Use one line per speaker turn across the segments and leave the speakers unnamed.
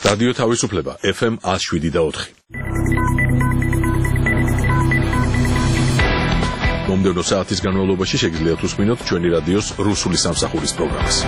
რადიო თავისუფლება FM 107.4. მომდევნო საათის განმავლობაში შეგიძლიათ უსმინოთ ჩვენი რადიოს რუსული სამსახურის პროგრამას.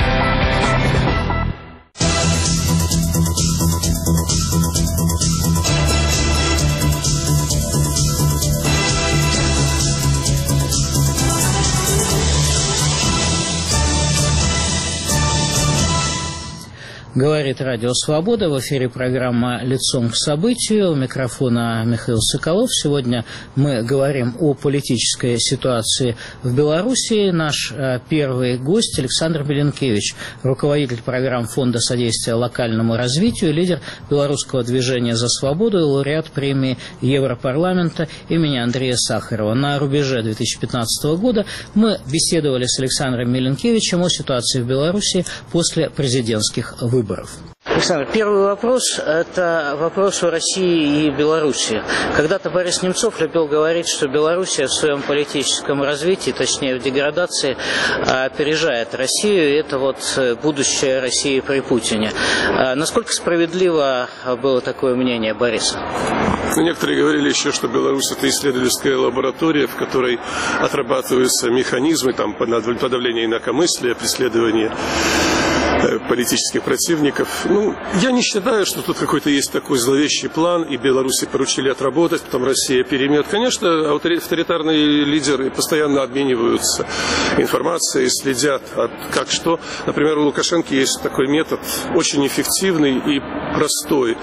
Говорит Радио Свобода, в эфире программа «Лицом к событию», у микрофона Михаил Соколов. Сегодня мы говорим о политической ситуации в Белоруссии. Наш первый гость Александр Миленкевич, руководитель программ Фонда содействия локальному развитию, лидер белорусского движения «За свободу» и лауреат премии Европарламента имени Андрея Сахарова. На рубеже 2015 года мы беседовали с Александром Миленкевичем о ситуации в Белоруссии после президентских выборов. Александр, первый вопрос – это вопрос о России и Белоруссии. Когда-то Борис Немцов любил говорить, что Белоруссия в своем политическом развитии, точнее в деградации, опережает Россию, и это вот будущее России при Путине. Насколько справедливо было такое мнение Бориса?
Некоторые говорили еще, что Беларусь – это исследовательская лаборатория, в которой отрабатываются механизмы там, подавления инакомыслия, преследования политических противников. Я не считаю, что тут какой-то есть такой зловещий план, и Беларуси поручили отработать, потом Россия перемет. Конечно, авторитарные лидеры постоянно обмениваются информацией, следят, как что. Например, у Лукашенко есть такой метод, очень эффективный и простой.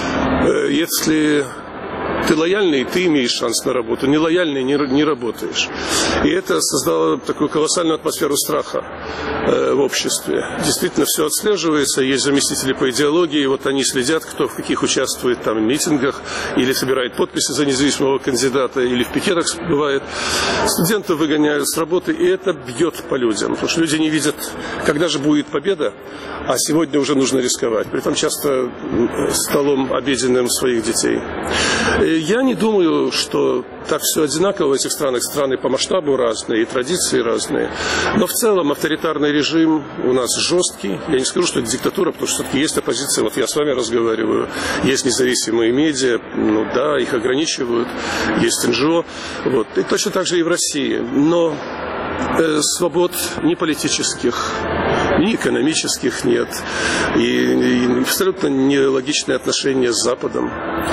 Если ты лояльный, ты имеешь шанс на работу. Нелояльный, не работаешь. И это создало такую колоссальную атмосферу страха в обществе. Действительно, все отслеживается. Есть заместители по идеологии. И вот они следят, кто в каких участвует там, в митингах, или собирает подписи за независимого кандидата, или в пикетах бывает. Студентов выгоняют с работы, и это бьет по людям. Потому что люди не видят, когда же будет победа, а сегодня уже нужно рисковать. Притом часто столом обеденным своих детей. Я не думаю, что так все одинаково в этих странах. Страны по масштабу разные, и традиции разные. Но в целом авторитарный режим у нас жесткий. Я не скажу, что это диктатура, потому что все-таки есть оппозиция. Вот я с вами разговариваю. Есть независимые медиа. Да, их ограничивают. Есть НГО. Вот. И точно так же и в России. Но свобод ни политических, ни экономических нет. И абсолютно нелогичные отношения с Западом.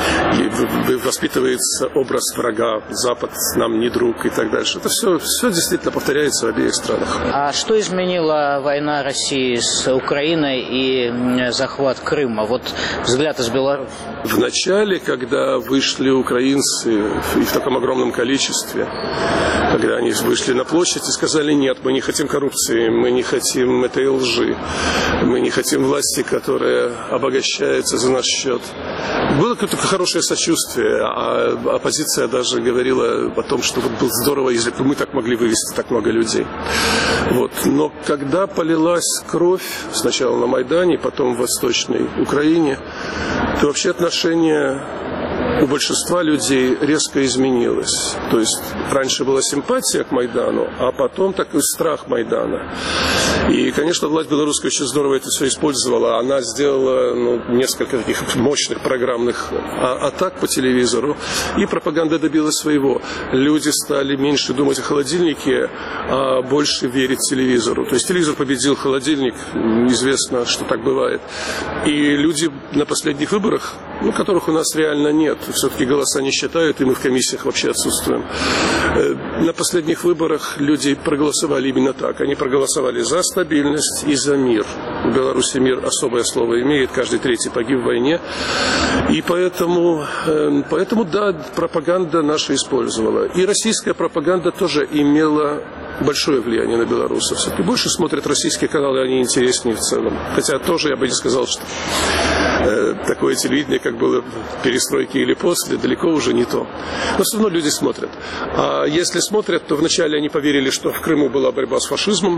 И воспитывается образ врага, Запад нам не друг и так дальше. Это все действительно повторяется в обеих странах. А
что изменила война России с Украиной и захват Крыма? Вот взгляд из Беларуси.
В начале, когда вышли украинцы и в таком огромном количестве, когда они вышли на площадь и сказали: нет, мы не хотим коррупции, мы не хотим этой лжи, мы не хотим власти, которая обогащается за наш счет. Было какое-то хорошее сочувствие, а оппозиция даже говорила о том, что вот было здорово, если бы мы так могли вывести так много людей. Вот. Но когда полилась кровь, сначала на Майдане, потом в Восточной Украине, то вообще отношение у большинства людей резко изменилось. То есть раньше была симпатия к Майдану, а потом такой страх Майдана. И, конечно, власть белорусская очень здорово это все использовала. Она сделала несколько таких мощных программных атак по телевизору, и пропаганда добилась своего. Люди стали меньше думать о холодильнике, а больше верить телевизору. То есть телевизор победил холодильник, известно, что так бывает. И люди на последних выборах, которых у нас реально нет, все-таки голоса не считают, и мы в комиссиях вообще отсутствуем. На последних выборах люди проголосовали именно так. Они проголосовали за стабильность и за мир. В Беларуси мир особое слово имеет, каждый третий погиб в войне. И поэтому да, пропаганда наша использовала. И российская пропаганда тоже имела большое влияние на белорусов. Все-таки больше смотрят российские каналы, они интереснее в целом. Хотя тоже я бы не сказал, что такое телевидение, как было в перестройке или после, далеко уже не то. Но все равно люди смотрят. А если смотрят, то вначале они поверили, что в Крыму была борьба с фашизмом.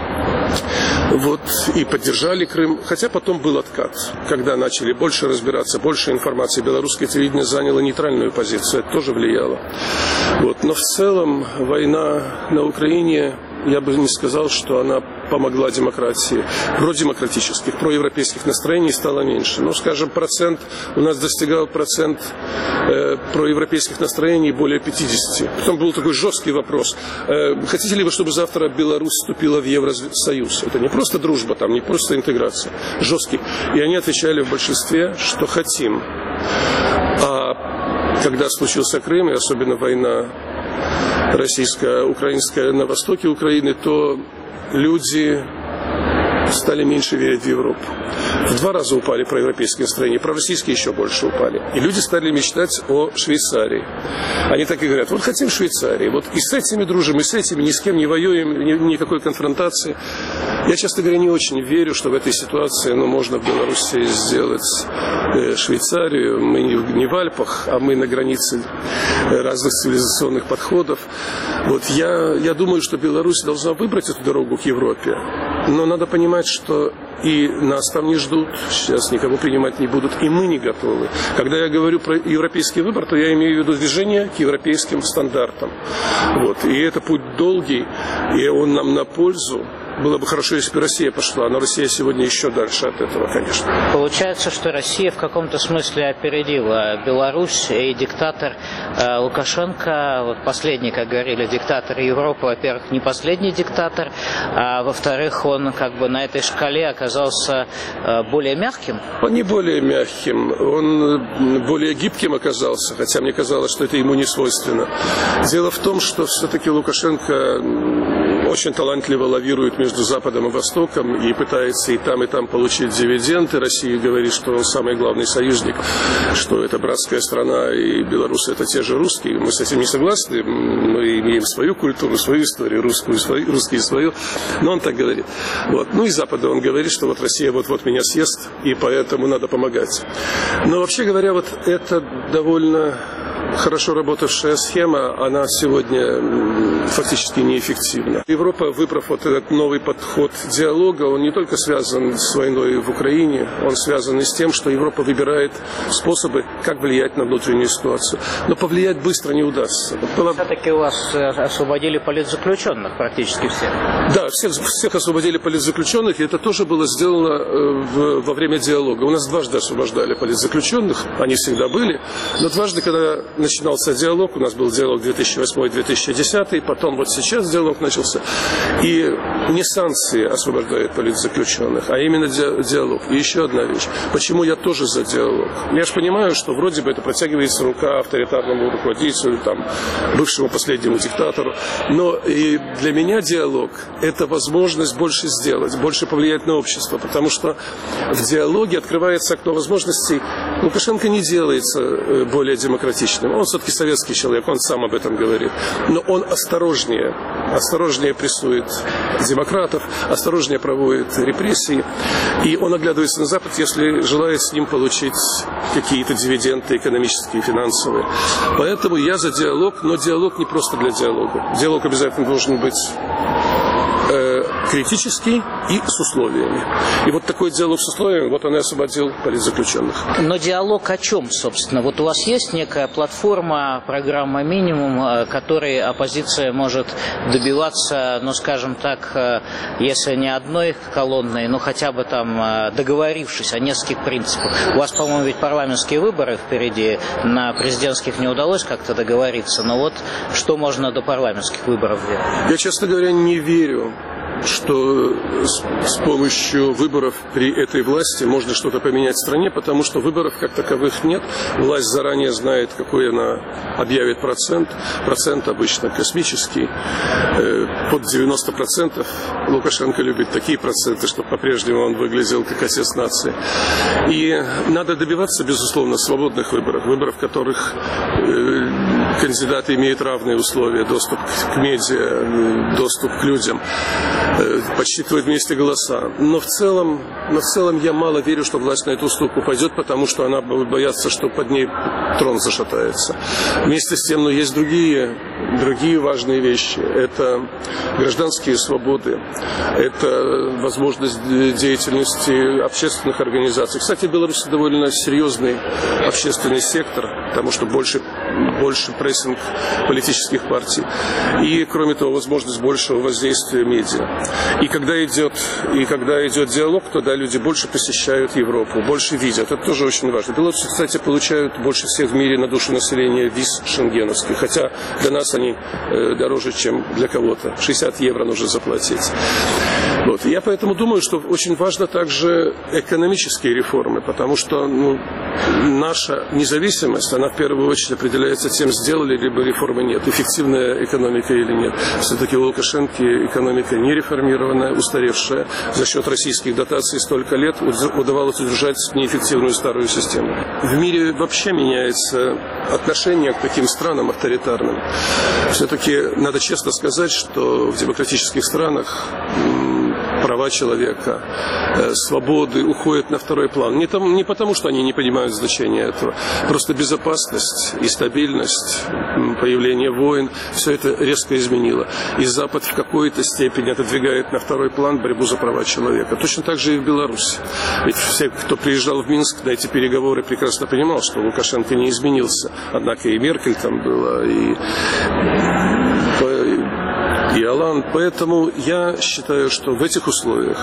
Вот, и поддержали Крым, хотя потом был откат, когда начали больше разбираться, больше информации. Белорусское телевидение заняло нейтральную позицию, это тоже влияло. Вот, но в целом война на Украине я бы не сказал, что она помогла демократии. Продемократических, проевропейских настроений стало меньше. Ну, скажем, у нас достигал процент проевропейских настроений более 50. Потом был такой жесткий вопрос. Хотите ли вы, чтобы завтра Беларусь вступила в Евросоюз? Это не просто дружба, там не просто интеграция. Жесткий. И они отвечали в большинстве, что хотим. А когда случился Крым, и особенно война российско-украинская на востоке Украины, то люди стали меньше верить в Европу. В 2 раза упали проевропейские настроения, пророссийские еще больше упали. И люди стали мечтать о Швейцарии. Они так и говорят, вот хотим Швейцарии, вот и с этими дружим, и с этими, ни с кем не воюем, никакой конфронтации. Я, честно говоря, не очень верю, что в этой ситуации можно в Беларуси сделать Швейцарию. Мы не в Альпах, а мы на границе разных цивилизационных подходов. Вот я думаю, что Беларусь должна выбрать эту дорогу к Европе. Но надо понимать, что и нас там не ждут, сейчас никого принимать не будут, и мы не готовы. Когда я говорю про европейский выбор, то я имею в виду движение к европейским стандартам. Вот. И это путь долгий, и он нам на пользу. Было бы хорошо, если бы Россия пошла, но Россия сегодня еще дальше от этого, конечно.
Получается, что Россия в каком-то смысле опередила Беларусь, и диктатор Лукашенко, вот последний, как говорили, диктатор Европы, во-первых, не последний диктатор, а во-вторых, он как бы на этой шкале оказался более мягким?
Он не более мягким, он более гибким оказался, хотя мне казалось, что это ему не свойственно. Дело в том, что все-таки Лукашенко очень талантливо лавирует между Западом и Востоком и пытается и там получить дивиденды. Россия говорит, что он самый главный союзник, что это братская страна, и белорусы это те же русские. Мы с этим не согласны, мы имеем свою культуру, свою историю, русскую, русские свою, но он так говорит. Вот. Ну и Запада он говорит, что вот Россия вот-вот меня съест, и поэтому надо помогать. Но вообще говоря, вот это довольно хорошо работавшая схема, она сегодня фактически неэффективна. Европа, выбрав вот этот новый подход диалога, он не только связан с войной в Украине, он связан и с тем, что Европа выбирает способы, как влиять на внутреннюю ситуацию. Но повлиять быстро не удастся.
Все-таки у вас освободили политзаключенных практически всех.
Да, всех освободили политзаключенных, и это тоже было сделано во время диалога. У нас дважды освобождали политзаключенных, они всегда были, но дважды, когда начинался диалог, у нас был диалог 2008-2010, потом вот сейчас диалог начался, и не санкции освобождают политзаключенных, а именно диалог. И еще одна вещь. Почему я тоже за диалог? Я же понимаю, что вроде бы это протягивается рука авторитарному руководителю, там, бывшему последнему диктатору, но и для меня диалог – это возможность больше сделать, больше повлиять на общество, потому что в диалоге открывается окно возможностей. Лукашенко не делается более демократичным. Он все-таки советский человек, он сам об этом говорит. Но он осторожнее прессует демократов, осторожнее проводит репрессии. И он оглядывается на Запад, если желает с ним получить какие-то дивиденды экономические, финансовые. Поэтому я за диалог, но диалог не просто для диалога. Диалог обязательно должен быть критический и с условиями. И вот такой диалог с условиями, вот он и освободил политзаключенных.
Но диалог о чем, собственно? Вот у вас есть некая платформа, программа «Минимум», которой оппозиция может добиваться, ну, скажем так, если не одной колонной, но хотя бы там договорившись о нескольких принципах. У вас, по-моему, ведь парламентские выборы впереди, на президентских не удалось как-то договориться, но вот что можно до парламентских выборов делать?
Я, честно говоря, не верю, что с помощью выборов при этой власти можно что-то поменять в стране, потому что выборов как таковых нет. Власть заранее знает, какой она объявит процент. Процент обычно космический. Под 90%. Лукашенко любит такие проценты, чтобы по-прежнему он выглядел как отец нации. И надо добиваться, безусловно, свободных выборов. Выборов, в которых кандидаты имеют равные условия. Доступ к медиа, доступ к людям. Подсчитывать вместе голоса. Но в целом я мало верю, что власть на эту уступку пойдет, потому что она боится, что под ней трон зашатается. Вместе с тем, но есть другие важные вещи. Это гражданские свободы, это возможность деятельности общественных организаций. Кстати, в Беларуси довольно серьезный общественный сектор, потому что больше больше прессинг политических партий. И, кроме того, возможность большего воздействия медиа. И когда идет диалог, тогда люди больше посещают Европу, больше видят. Это тоже очень важно. Белорусы, кстати, получают больше всех в мире на душу населения виз шенгеновских. Хотя для нас они дороже, чем для кого-то. 60 евро нужно заплатить. Вот. Я поэтому думаю, что очень важно также экономические реформы, потому что наша независимость, она в первую очередь определяется тем, сделали либо реформы нет, эффективная экономика или нет. Все-таки у Лукашенко экономика не реформированная, устаревшая. За счет российских дотаций столько лет удавалось удержать неэффективную старую систему. В мире вообще меняется отношение к таким странам авторитарным. Все-таки надо честно сказать, что в демократических странах права человека, свободы уходят на второй план. Не потому, что они не понимают значения этого. Просто безопасность и стабильность, появление войн, все это резко изменило. И Запад в какой-то степени отодвигает на второй план борьбу за права человека. Точно так же и в Беларуси. Ведь все, кто приезжал в Минск на эти переговоры, прекрасно понимал, что Лукашенко не изменился. Однако и Меркель там была, и Оланд. Поэтому я считаю, что в этих условиях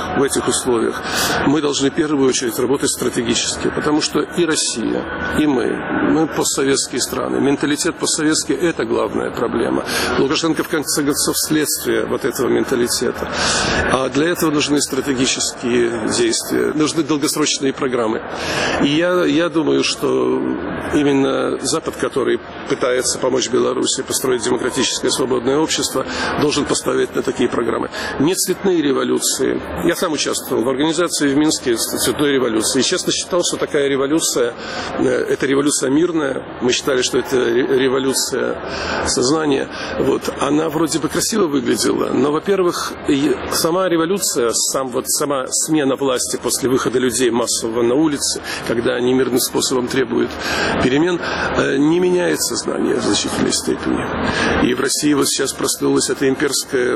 мы должны в первую очередь работать стратегически, потому что и Россия, и мы постсоветские страны, менталитет постсоветский – это главная проблема. Лукашенко, в конце концов, следствие вот этого менталитета. А для этого нужны стратегические действия, нужны долгосрочные программы. И я думаю, что именно Запад, который пытается помочь Беларуси построить демократическое свободное общество, должен поставить на такие программы. Не цветные революции. Я сам участвовал в организации в Минске цветной революции. И честно считал, что такая революция, это революция мирная. Мы считали, что это революция сознания. Вот. Она вроде бы красиво выглядела, но, во-первых, сама революция, сама смена власти после выхода людей массово на улицы, когда они мирным способом требуют перемен, не меняет сознание в значительной степени. И в России вот сейчас проснулось это имперское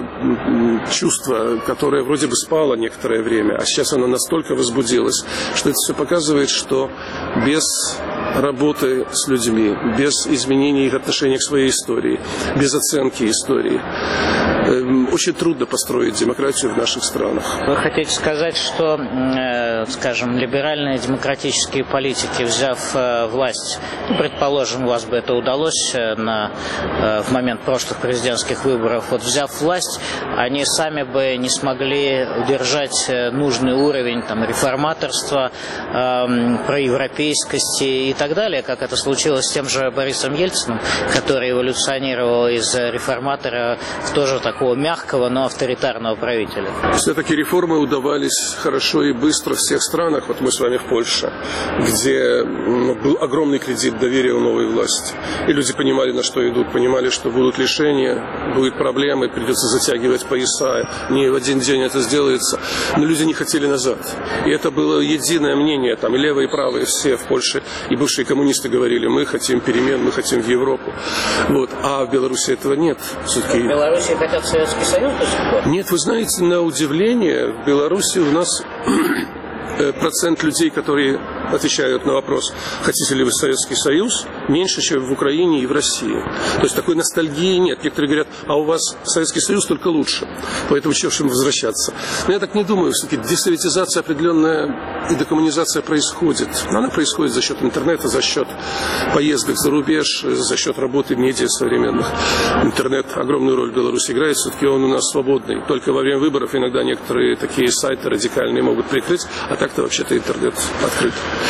чувство, которое вроде бы спало некоторое время, а сейчас оно настолько возбудилось, что это все показывает, что без работы с людьми, без изменения их отношения к своей истории, без оценки истории, очень трудно построить демократию в наших странах.
Вы хотите сказать, что, скажем, либеральные демократические политики, взяв власть, предположим, у вас бы это удалось в момент прошлых президентских выборов, вот взяв власть, они сами бы не смогли удержать нужный уровень реформаторства, проевропейскости и так далее, как это случилось с тем же Борисом Ельциным, который эволюционировал из реформатора в тоже такого мягкого, но авторитарного правителя.
Все-таки реформы удавались хорошо и быстро в всех странах. Вот мы с вами в Польше, где был огромный кредит доверия у новой власти. И люди понимали, на что идут, понимали, что будут лишения, будут проблемы, придется затягивать пояса, не в один день это сделается. Но люди не хотели назад. И это было единое мнение, и левые, и правые, все в Польше, и бывшие коммунисты говорили, мы хотим перемен, мы хотим в Европу. Вот. А в Беларуси этого нет. Все-таки...
В Беларуси хотят Советский Союз до сих пор?
Нет, вы знаете, на удивление, в Беларуси у нас процент людей, которые отвечают на вопрос, хотите ли вы Советский Союз, меньше, чем в Украине и в России. То есть такой ностальгии нет. Некоторые говорят, а у вас Советский Союз только лучше, поэтому чего же им возвращаться. Но я так не думаю, все-таки десоветизация определенная и декоммунизация происходит. Но она происходит за счет интернета, за счет поездок за рубеж, за счет работы медиа современных. Интернет огромную роль в Беларуси играет, все-таки он у нас свободный. Только во время выборов иногда некоторые такие сайты радикальные могут прикрыть, а так-то вообще-то интернет открыт.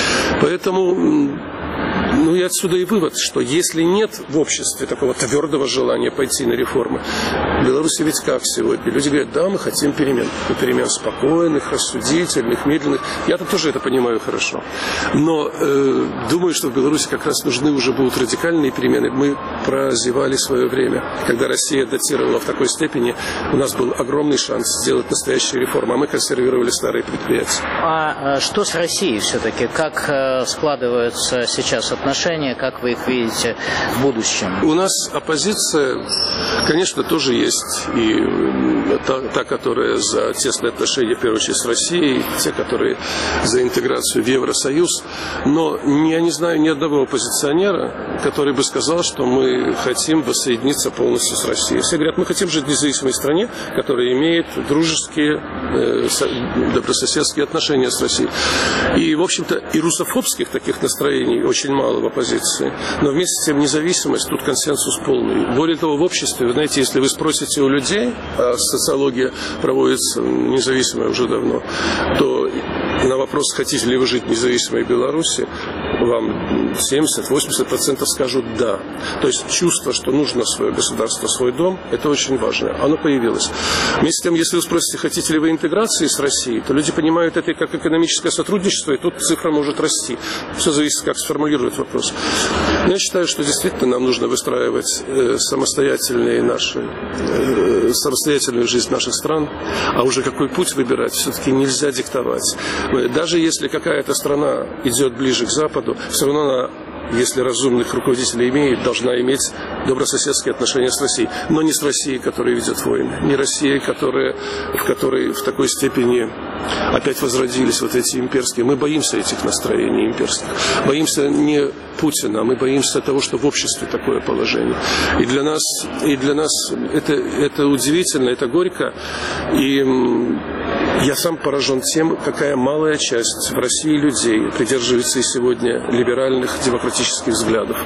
Поэтому, и отсюда и вывод, что если нет в обществе такого твердого желания пойти на реформы, в Беларуси ведь как сегодня? Люди говорят, да, мы хотим перемен. Перемен спокойных, рассудительных, медленных. Я-то тоже это понимаю хорошо. Но думаю, что в Беларуси как раз нужны уже будут радикальные перемены. Мы прозевали свое время. Когда Россия датировала в такой степени, у нас был огромный шанс сделать настоящие реформы, а мы консервировали старые предприятия.
А что с Россией все-таки? Как складываются сейчас отношения, как вы их видите в будущем?
У нас оппозиция, конечно, тоже есть. И та, которая за тесные отношения, в первую очередь, с Россией, те, которые за интеграцию в Евросоюз. Но я не знаю ни одного оппозиционера, который бы сказал, что мы хотим воссоединиться полностью с Россией. Все говорят, мы хотим жить в независимой стране, которая имеет дружеские, добрососедские отношения с Россией. И, в общем-то, и русофобских таких настроений очень мало в оппозиции. Но вместе с тем независимость, тут консенсус полный. Более того, в обществе, вы знаете, если вы спросите у людей, а социология проводится независимая уже давно, то на вопрос, хотите ли вы жить в независимой Беларуси, вам 70-80% скажут «да». То есть чувство, что нужно свое государство, свой дом, это очень важно. Оно появилось. Вместе с тем, если вы спросите, хотите ли вы интеграции с Россией, то люди понимают это как экономическое сотрудничество, и тут цифра может расти. Все зависит, как сформулировать вопрос. Но я считаю, что действительно нам нужно выстраивать самостоятельную жизнь наших стран, а уже какой путь выбирать все-таки нельзя диктовать. Даже если какая-то страна идет ближе к Западу, все равно она, если разумных руководителей имеет, должна иметь добрососедские отношения с Россией. Но не с Россией, которая ведет войны. Не Россией, в которой в такой степени опять возродились вот эти имперские. Мы боимся этих настроений имперских. Боимся не Путина, мы боимся того, что в обществе такое положение. И для нас это удивительно, это горько. И я сам поражен тем, какая малая часть в России людей придерживается и сегодня либеральных демократических взглядов.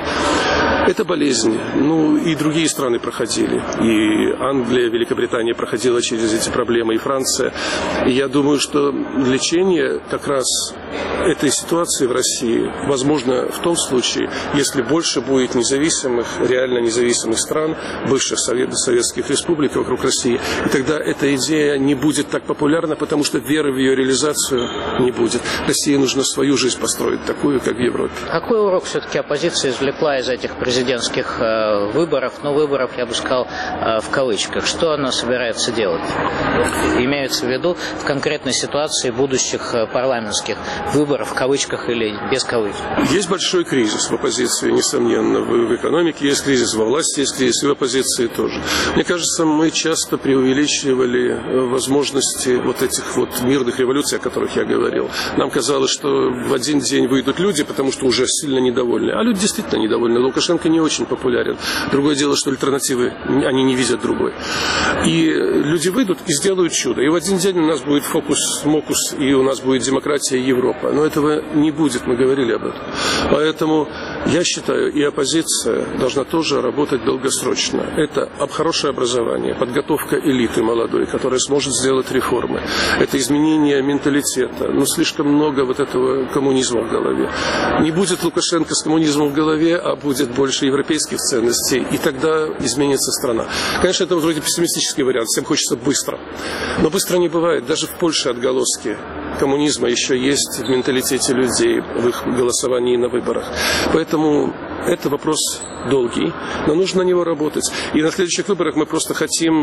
Это болезнь. И другие страны проходили. И Англия, Великобритания проходила через эти проблемы, и Франция. И я думаю, что лечение как раз этой ситуации в России возможно в том случае, если больше будет независимых, реально независимых стран, бывших советских республик вокруг России. И тогда эта идея не будет так популярна, потому что веры в ее реализацию не будет. России нужно свою жизнь построить, такую, как в Европе.
Какой урок все-таки оппозиция извлекла из этих президентских выборов? Выборов, я бы сказал, в кавычках. Что она собирается делать? Имеется в виду в конкретной ситуации будущих парламентских выборов, в кавычках или без кавычек?
Есть большой кризис в оппозиции, несомненно. В экономике есть кризис, во власти есть кризис, и в оппозиции тоже. Мне кажется, мы часто преувеличивали возможности вот этих вот мирных революций, о которых я говорил. Нам казалось, что в один день выйдут люди, потому что уже сильно недовольны. А люди действительно недовольны. Лукашенко не очень популярен. Другое дело, что альтернативы, они не видят другой. И люди выйдут и сделают чудо. И в один день у нас будет фокус-мокус, и у нас будет демократия и Европа. Но этого не будет, мы говорили об этом. Поэтому я считаю, и оппозиция должна тоже работать долгосрочно. Это хорошее образование, подготовка элиты молодой, которая сможет сделать реформы. Это изменение менталитета. Слишком много вот этого коммунизма в голове. Не будет Лукашенко с коммунизмом в голове, а будет больше европейских ценностей, и тогда изменится страна. Конечно, это вроде пессимистический вариант, всем хочется быстро. Но быстро не бывает. Даже в Польше отголоски коммунизма еще есть в менталитете людей, в их голосовании на выборах. Поэтому это вопрос долгий, но нужно на него работать. И на следующих выборах мы просто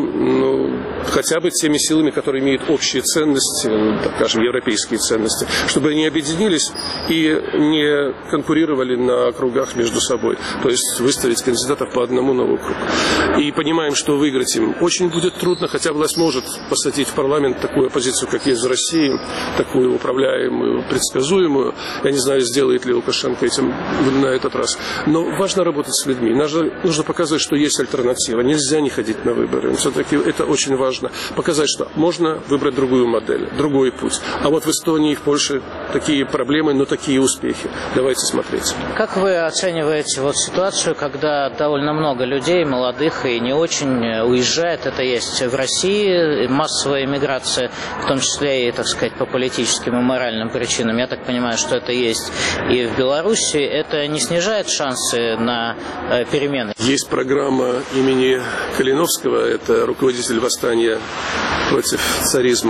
хотим, хотя бы теми силами, которые имеют общие ценности, так скажем, европейские ценности, чтобы они объединились и не конкурировали на округах между собой. То есть выставить кандидатов по одному на округ. И понимаем, что выиграть им очень будет трудно, хотя власть может посадить в парламент такую оппозицию, как есть в России, такую управляемую, предсказуемую. Я не знаю, сделает ли Лукашенко этим на этот раз. Но важно работать с людьми. Нужно показывать, что есть альтернатива. Нельзя не ходить на выборы. Все-таки это очень важно. Показать, что можно выбрать другую модель, другой путь. А вот в Эстонии и в Польше такие проблемы, но такие успехи. Давайте смотреть.
Как вы оцениваете ситуацию, когда довольно много людей, молодых и не очень, уезжает? Это есть в России массовая эмиграция, в том числе и, так сказать, по политическим и моральным причинам. Я так понимаю, что это есть и в Беларуси. Это не снижает шансы на перемены?
Есть программа имени Калиновского, это руководитель восстания против царизма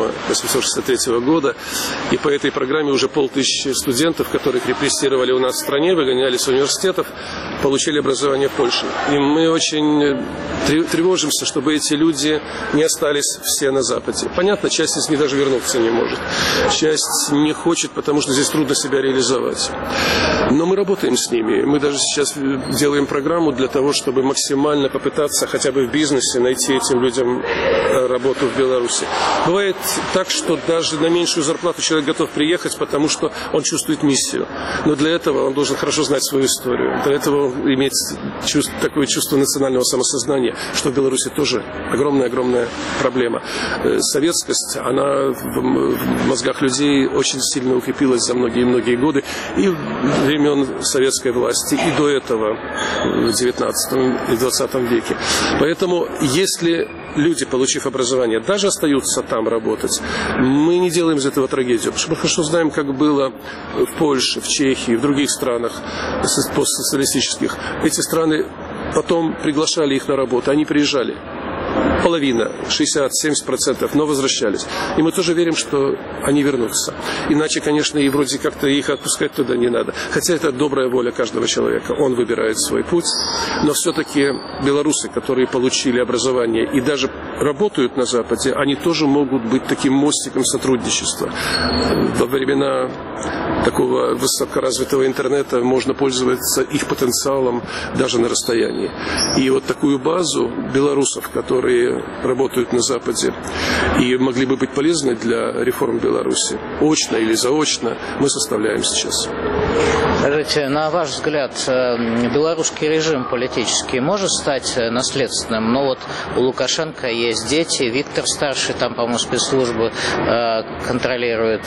1863 года. И по этой программе уже 500 студентов, которых репрессировали у нас в стране, выгоняли с университетов, получили образование в Польше. И мы очень тревожимся, чтобы эти люди не остались все на Западе. Понятно, часть из них даже вернуться не может. часть не хочет, потому что здесь трудно себя реализовать. Но мы работаем с ними. Мы даже сейчас делаем программу для того, чтобы максимально попытаться хотя бы в бизнесе найти этим людям работу в Беларуси. Бывает так, что даже на меньшую зарплату человек готов приехать, потому что он чувствует миссию. Но для этого он должен хорошо знать свою историю. Для этого иметь такое чувство национального самосознания, что в Беларуси тоже огромная проблема. Советскость, она в мозгах людей очень сильно укрепилась за многие годы. И времен советской власти, и до этого в 19 и 20 веке. Поэтому, если люди, получив образование, даже остаются там работать, мы не делаем из этого трагедию. Потому что мы хорошо знаем, как было в Польше, в Чехии, в других странах постсоциалистических. Эти страны потом приглашали их на работу, они приезжали. Половина, 60-70%, но возвращались. И мы тоже верим, что они вернутся. Иначе, конечно, и вроде как-то их отпускать туда не надо. Хотя это добрая воля каждого человека. Он выбирает свой путь. Но все-таки белорусы, которые получили образование и даже работают на Западе, они тоже могут быть таким мостиком сотрудничества. Во времена такого высокоразвитого интернета можно пользоваться их потенциалом даже на расстоянии. И вот такую базу белорусов, которые работают на Западе и могли бы быть полезны для реформ Беларуси, очно или заочно, мы составляем сейчас.
Скажите, на ваш взгляд, белорусский режим политический может стать наследственным? Ну вот у Лукашенко есть дети, Виктор старший, там, по-моему, спецслужбы контролирует,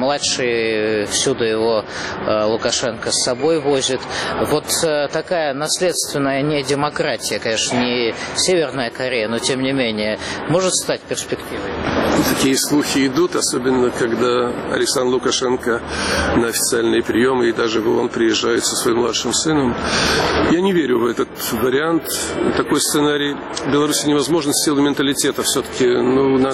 младший всюду его Лукашенко с собой возит. Вот такая наследственная не демократия, конечно, не Северная Корея, но тем не менее, может стать перспективой?
Такие слухи идут, особенно когда Александр Лукашенко на официальные приемы и даже в ООН приезжает со своим младшим сыном. Я не верю в этот вариант. Такой сценарий в Беларуси невозможен в силу менталитета. Все-таки у нас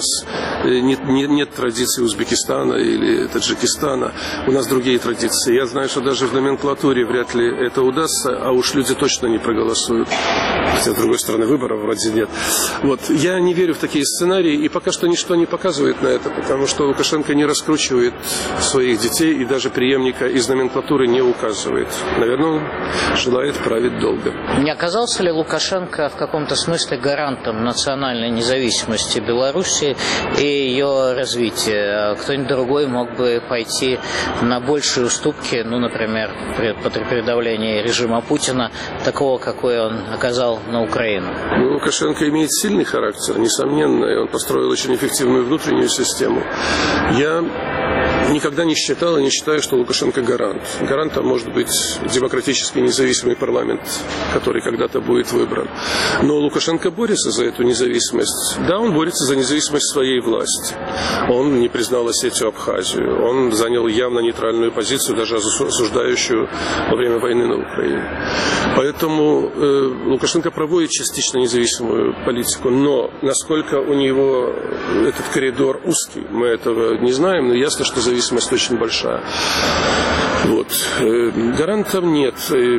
нет традиций Узбекистана или Таджикистана. У нас другие традиции. Я знаю, что даже в номенклатуре вряд ли это удастся, а уж люди точно не проголосуют. Хотя, с другой стороны, выборов вроде нет. Вот. Я не верю в такие сценарии, и пока что ничто не показывает на это, потому что Лукашенко не раскручивает своих детей и даже преемника из номенклатуры не указывает. Наверное, он желает править долго.
Не оказался ли Лукашенко в каком-то смысле гарантом национальной независимости Беларуси и ее развития? Кто-нибудь другой мог бы пойти на большие уступки, например, при давлении режима Путина, такого, какой он оказал на Украину?
Лукашенко имеет сильный характер, несомненно, и он построил очень эффективную внутреннюю систему. Я никогда не считал и не считаю, что Лукашенко гарант. Гарантом может быть демократический независимый парламент, который когда-то будет выбран. Но Лукашенко борется за эту независимость. Да, он борется за независимость своей власти. Он не признал Осетию, Абхазию. Он занял явно нейтральную позицию, даже осуждающую во время войны на Украине. Поэтому Лукашенко проводит частично независимую политику. Но насколько у него этот коридор узкий, мы этого не знаем, но ясно, что зависимость очень большая. Вот. Гарантом нет,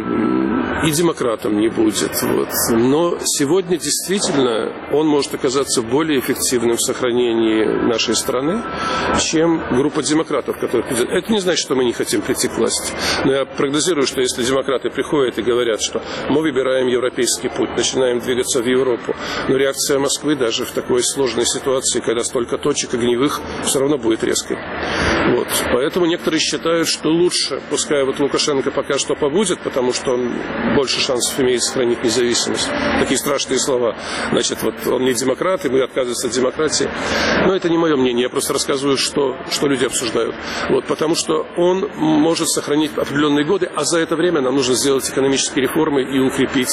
и демократом не будет. Вот. Но сегодня действительно он может оказаться более эффективным в сохранении нашей страны, чем группа демократов, которые придут. Это не значит, что мы не хотим прийти к власти. Но я прогнозирую, что если демократы приходят и говорят, что мы выбираем европейский путь, начинаем двигаться в Европу, но реакция Москвы даже в такой сложной ситуации, когда столько точек огневых, все равно будет резкой. Вот. Поэтому некоторые считают, что лучше, пускай вот Лукашенко пока что побудет, потому что он больше шансов имеет сохранить независимость. Такие страшные слова. Значит, вот он не демократ, и мы отказываемся от демократии. Но это не мое мнение, я просто рассказываю, что люди обсуждают. Вот. Потому что он может сохранить определенные годы, а за это время нам нужно сделать экономические реформы и укрепить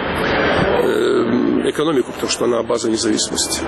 экономику, потому что она база независимости.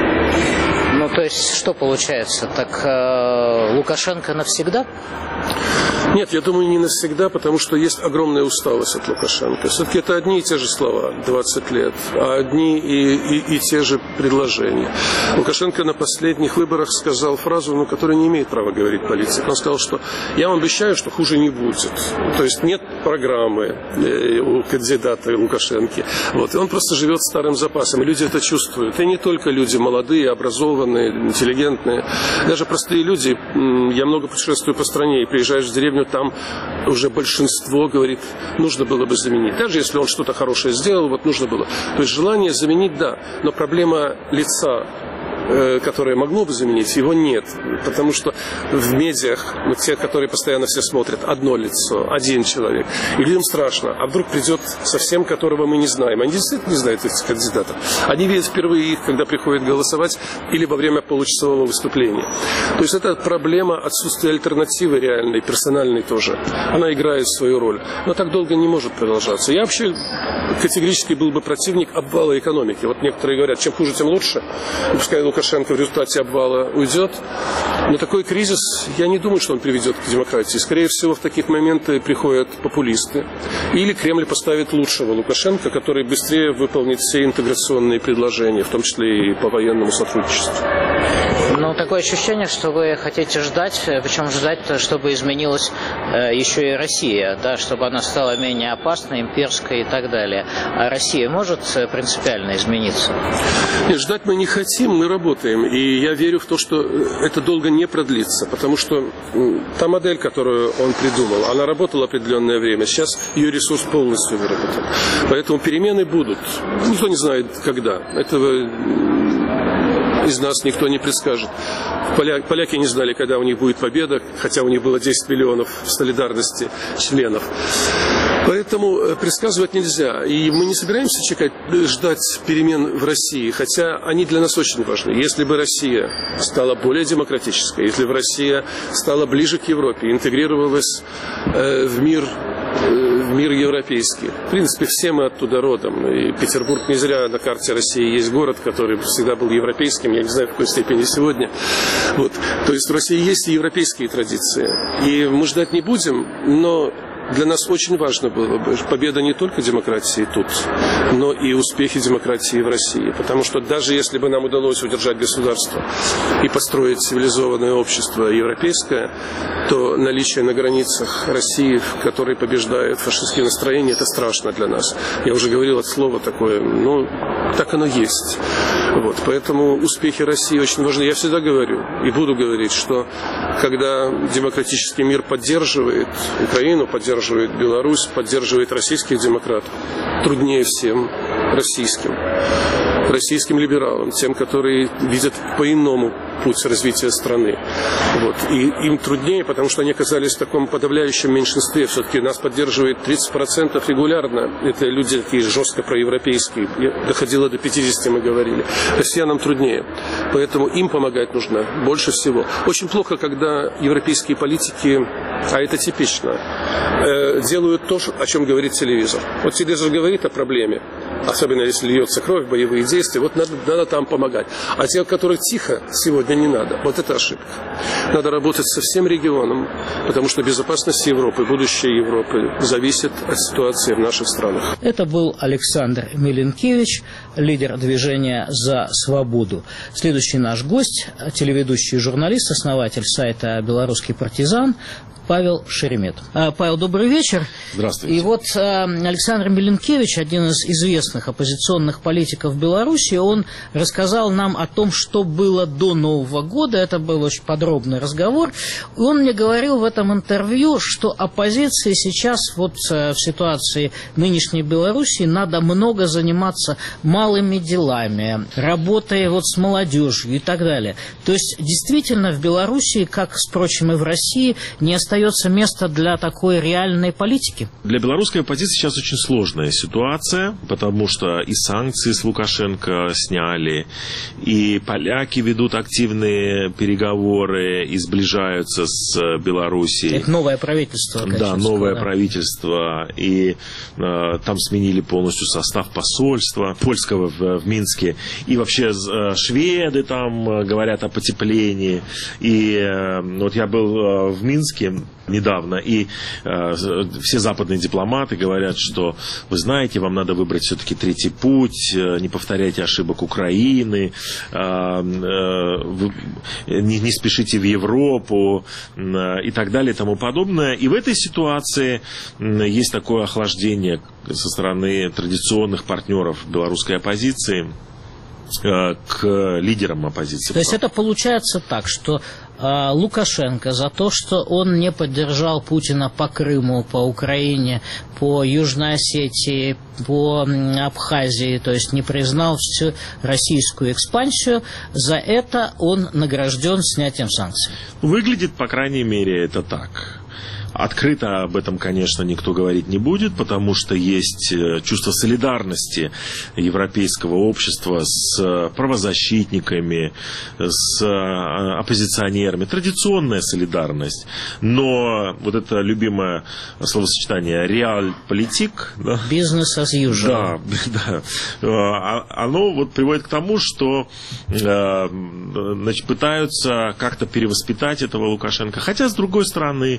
То есть, что получается? Так Лукашенко навсегда?
Нет, я думаю, не навсегда, потому что есть огромная усталость от Лукашенко. Все-таки это одни и те же слова, 20 лет, а одни и те же предложения. Лукашенко на последних выборах сказал фразу, которую не имеет права говорить политик. Он сказал, что я вам обещаю, что хуже не будет. То есть нет программы у кандидата Лукашенко. Вот. И он просто живет старым запасом, и люди это чувствуют. И не только люди молодые, образованные, умные, интеллигентные. Даже простые люди, я много путешествую по стране, и приезжаешь в деревню, там уже большинство говорит, нужно было бы заменить. Даже если он что-то хорошее сделал, вот нужно было. То есть желание заменить, да, но проблема лица, которое могло бы заменить, его нет. Потому что в медиах, вот те, которые постоянно все смотрят, одно лицо, один человек. И людям страшно. А вдруг придет совсем, которого мы не знаем. Они действительно не знают этих кандидатов. Они видят впервые их, когда приходят голосовать, или во время получасового выступления. То есть это проблема отсутствия альтернативы реальной, персональной тоже. Она играет свою роль. Но так долго не может продолжаться. Я вообще категорически был бы противник обвала экономики. Вот некоторые говорят, чем хуже, тем лучше. Пускай Лукашенко в результате обвала уйдет. Но такой кризис, я не думаю, что он приведет к демократии. Скорее всего, в таких моменты приходят популисты. Или Кремль поставит лучшего Лукашенко, который быстрее выполнит все интеграционные предложения, в том числе и по военному сотрудничеству.
Но такое ощущение, что вы хотите ждать, причем ждать, чтобы изменилась еще и Россия, да, чтобы она стала менее опасной, имперской и так далее. А Россия может принципиально измениться?
Нет, ждать мы не хотим, мы работаем. И я верю в то, что это долго не продлится, потому что та модель, которую он придумал, она работала определенное время. Сейчас ее ресурс полностью выработан. Поэтому перемены будут. Никто не знает, когда. Этого из нас никто не предскажет. Поляки не знали, когда у них будет победа, хотя у них было 10 миллионов в солидарности членов. Поэтому предсказывать нельзя. И мы не собираемся ждать перемен в России, хотя они для нас очень важны. Если бы Россия стала более демократической, если бы Россия стала ближе к Европе, интегрировалась в мир европейский. В принципе, все мы оттуда родом. И Петербург не зря на карте России есть город, который всегда был европейским. Я не знаю, в какой степени сегодня. Вот. То есть в России есть и европейские традиции. И мы ждать не будем, но для нас очень важно было бы победа не только демократии тут, но и успехи демократии в России. Потому что даже если бы нам удалось удержать государство и построить цивилизованное общество европейское, то наличие на границах России, в которой побеждают фашистские настроения, это страшно для нас. Я уже говорил от слова такое, но так оно есть. Вот. Поэтому успехи России очень важны. Я всегда говорю и буду говорить, что когда демократический мир поддерживает Украину, поддерживает Беларусь, поддерживает российских демократов, труднее всем российским либералам, тем, которые видят по-иному путь развития страны. Вот. И им труднее, потому что они оказались в таком подавляющем меньшинстве. Все-таки нас поддерживает 30% регулярно. Это люди такие жестко проевропейские. Доходило до 50%, мы говорили. Россиянам труднее. Поэтому им помогать нужно больше всего. Очень плохо, когда европейские политики, а это типично, делают то, о чем говорит телевизор. Вот телевизор говорит о проблеме, особенно если льется кровь, боевые действия, вот надо там помогать. А те, которые тихо, сегодня не надо. Вот это ошибка. Надо работать со всем регионом, потому что безопасность Европы, будущее Европы зависит от ситуации в наших странах.
Это был Александр Миленкевич, лидер движения «За свободу». Следующий наш гость, телеведущий и журналист, основатель сайта «Белорусский партизан» Павел Шереметов. Павел, добрый вечер.
Здравствуйте.
И вот Александр Миленкевич, один из известных оппозиционных политиков Беларуси, он рассказал нам о том, что было до Нового года. Это был очень подробный разговор. И он мне говорил в этом интервью, что оппозиции сейчас вот в ситуации нынешней Беларуси надо много заниматься малыми делами, работой вот с молодежью и так далее. То есть действительно в Беларуси, как, впрочем, и в России, не остается место для такой реальной политики?
Для белорусской оппозиции сейчас очень сложная ситуация, потому что и санкции с Лукашенко сняли, и поляки ведут активные переговоры и сближаются с Белоруссией.
Это новое правительство.
Да, новое правительство, и там сменили полностью состав посольства польского в Минске, и вообще шведы там говорят о потеплении, и вот я был в Минске недавно, и все западные дипломаты говорят, что вы знаете, вам надо выбрать все-таки третий путь, не повторяйте ошибок Украины, не спешите в Европу и так далее и тому подобное. И в этой ситуации есть такое охлаждение со стороны традиционных партнеров белорусской оппозиции. к лидерам оппозиции.
То есть это получается так, что Лукашенко за то, что он не поддержал Путина по Крыму, по Украине, по Южной Осетии, по Абхазии, то есть не признал всю российскую экспансию, за это он награжден снятием санкций.
Выглядит, по крайней мере, это так. Открыто об этом, конечно, никто говорить не будет, потому что есть чувство солидарности европейского общества с правозащитниками, с оппозиционерами. Традиционная солидарность. Но вот это любимое словосочетание «реалполитик», да,
бизнес as usual.
Да, оно вот приводит к тому, что значит, пытаются как-то перевоспитать этого Лукашенко. Хотя, с другой стороны,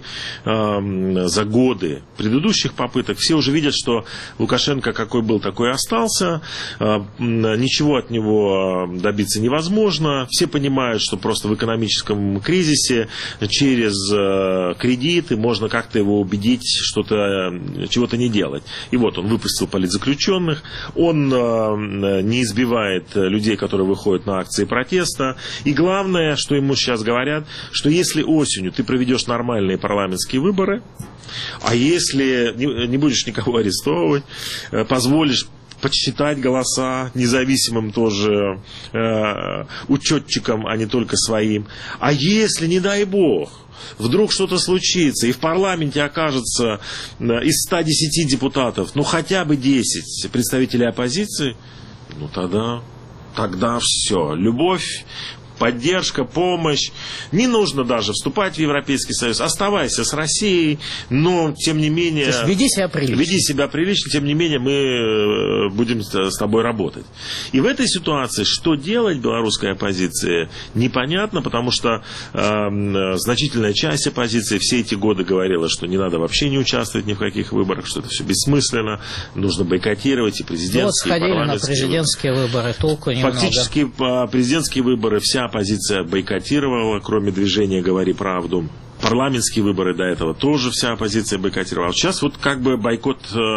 за годы предыдущих попыток все уже видят, что Лукашенко какой был, такой и остался, ничего от него добиться невозможно, все понимают, что просто в экономическом кризисе через кредиты можно как-то его убедить чего-то не делать. И вот он выпустил политзаключенных, он не избивает людей, которые выходят на акции протеста, и главное, что ему сейчас говорят, что если осенью ты проведешь нормальные парламентские выборы, а если не будешь никого арестовывать, позволишь подсчитать голоса независимым тоже учетчикам, а не только своим. А если, не дай бог, вдруг что-то случится, и в парламенте окажется из 110 депутатов, ну хотя бы 10 представителей оппозиции, ну тогда все. Любовь, поддержка, помощь. Не нужно даже вступать в Европейский Союз. Оставайся с Россией, но тем не менее...
То есть веди себя прилично.
Веди себя прилично, тем не менее мы будем с тобой работать. И в этой ситуации что делать белорусской оппозиции непонятно, потому что значительная часть оппозиции все эти годы говорила, что не надо вообще не участвовать ни в каких выборах, что это все бессмысленно, нужно бойкотировать и президентские, и парламентские. Вот сходили на
президентские выборы, толку немного.
Фактически президентские выборы вся оппозиция бойкотировала, кроме движения «Говори правду». Парламентские выборы до этого тоже вся оппозиция бойкотировала. Сейчас вот как бы бойкот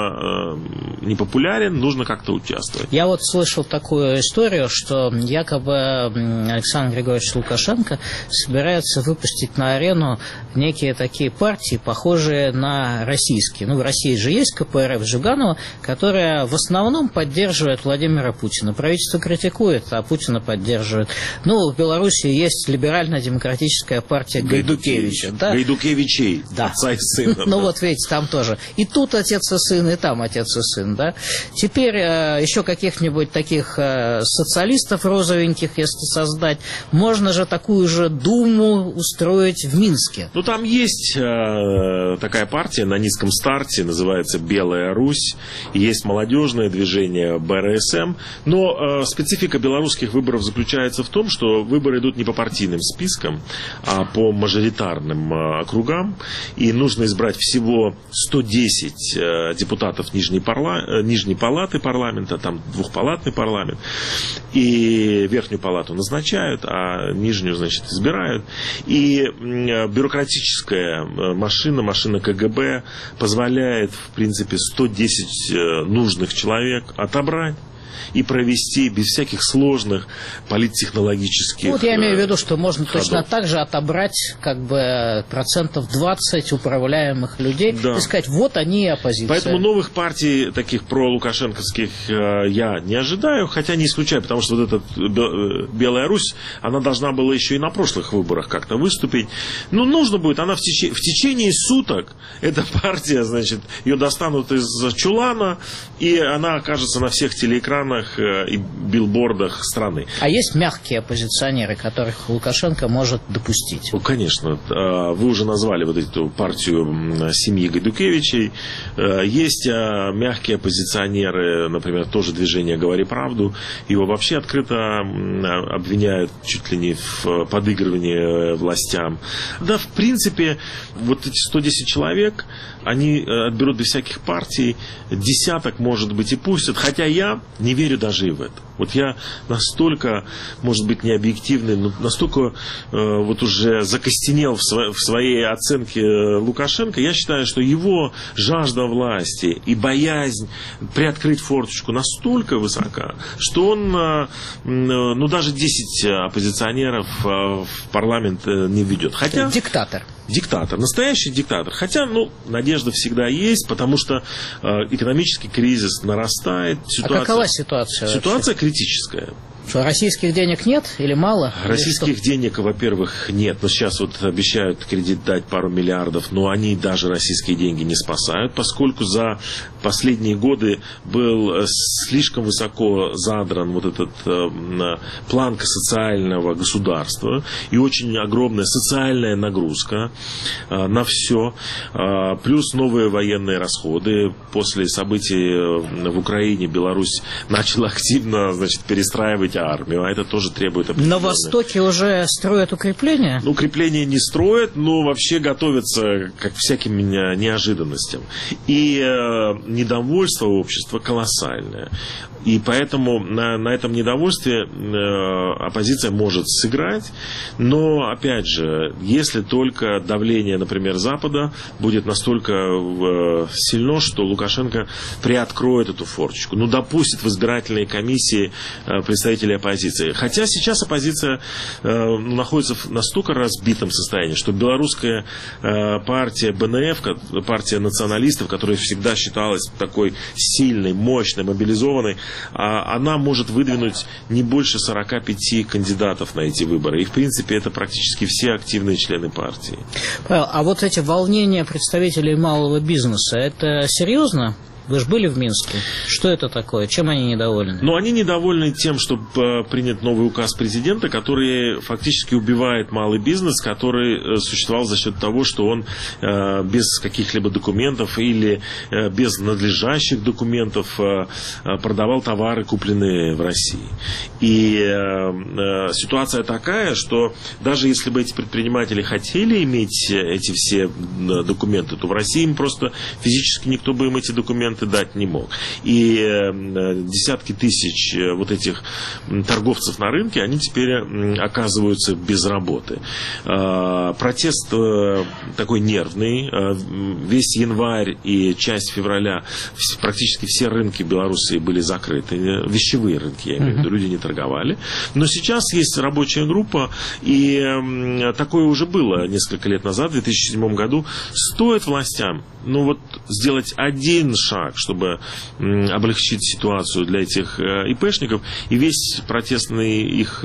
не популярен, нужно как-то участвовать.
Я вот слышал такую историю, что якобы Александр Григорьевич Лукашенко собирается выпустить на арену некие такие партии, похожие на российские. Ну, в России же есть КПРФ Жиганова, которая в основном поддерживает Владимира Путина. Правительство критикует, а Путина поддерживает. Ну, в Беларуси есть либерально-демократическая партия Гайдукевича. Да?
Гайдукевичей, да. Отца и сына.
Ну вот видите, там тоже. И тут отец и сын, и там отец и сын, да. Теперь еще каких-нибудь таких социалистов розовеньких, если создать, можно же такую же думу устроить в Минске.
Ну там есть такая партия на низком старте, называется «Белая Русь». Есть молодежное движение БРСМ. Но специфика белорусских выборов заключается в том, что выборы идут не по партийным спискам, а по мажоритарным округам, и нужно избрать всего 110 депутатов Нижней палаты парламента, там двухпалатный парламент, и верхнюю палату назначают, а нижнюю, значит, избирают. И бюрократическая машина КГБ позволяет, в принципе, 110 нужных человек отобрать и провести без всяких сложных политтехнологических...
Вот я имею в виду, что можно
ходов.
Точно так же отобрать как бы 20% управляемых людей, да, и сказать, вот они и оппозиция.
Поэтому новых партий, таких пролукашенковских, я не ожидаю, хотя не исключаю, потому что вот эта Белая Русь, она должна была еще и на прошлых выборах как-то выступить. Ну, нужно будет, она в течение суток, эта партия, значит, ее достанут из чулана, и она окажется на всех телеэкранах и билбордах страны.
А есть мягкие оппозиционеры, которых Лукашенко может допустить?
Ну, конечно. Вы уже назвали вот эту партию семьи Гайдукевичей. Есть мягкие оппозиционеры, например, тоже движение «Говори правду». Его вообще открыто обвиняют чуть ли не в подыгрывании властям. Да, в принципе, вот эти 110 человек, они отберут без всяких партий, десяток, может быть, и пустят. Хотя я Не верю даже и в это. Вот я настолько, может быть, не объективный, но настолько вот уже закостенел в своей оценке Лукашенко. Я считаю, что его жажда власти и боязнь приоткрыть форточку настолько высока, что он, ну, даже 10 оппозиционеров в парламент не введет. Хотя...
Диктатор.
Диктатор, настоящий диктатор. Хотя, ну, надежда всегда есть, потому что экономический кризис нарастает.
А какова ситуация?
Ситуация критическая.
Что, российских денег нет или мало?
Российских денег, во-первых, нет. Но сейчас вот обещают кредит дать пару миллиардов, но они даже российские деньги не спасают, поскольку за последние годы был слишком высоко задран вот этот планка социального государства и очень огромная социальная нагрузка на все. Плюс новые военные расходы. После событий в Украине Беларусь начала активно, значит, перестраивать армию, а это тоже требует определенных...
На Востоке уже строят укрепления?
Ну, укрепления не строят, но вообще готовятся к всяким неожиданностям. И недовольство общества колоссальное. И поэтому на этом недовольстве оппозиция может сыграть, но, опять же, если только давление, например, Запада будет настолько сильно, что Лукашенко приоткроет эту форточку, ну, допустит в избирательные комиссии представителей оппозиции. Хотя сейчас оппозиция находится в настолько разбитом состоянии, что белорусская партия БНФ, партия националистов, которая всегда считалась такой сильной, мощной, мобилизованной, она может выдвинуть не больше 45 кандидатов на эти выборы. И, в принципе, это практически все активные члены партии.
Павел, а вот эти волнения представителей малого бизнеса, это серьезно? Вы же были в Минске. Что это такое? Чем они недовольны?
Ну, они недовольны тем, что принят новый указ президента, который фактически убивает малый бизнес, который существовал за счет того, что он без каких-либо документов или без надлежащих документов продавал товары, купленные в России. И ситуация такая, что даже если бы эти предприниматели хотели иметь эти все документы, то в России им просто физически никто бы им эти документы дать не мог. И десятки тысяч вот этих торговцев на рынке, они теперь оказываются без работы. Протест такой нервный. Весь январь и часть февраля практически все рынки Беларуси были закрыты. Вещевые рынки, я имею в виду, люди не торговали. Но сейчас есть рабочая группа, и такое уже было несколько лет назад, в 2007 году. Стоит властям, ну вот, сделать один шаг, чтобы облегчить ситуацию для этих ИПшников, и весь протестный их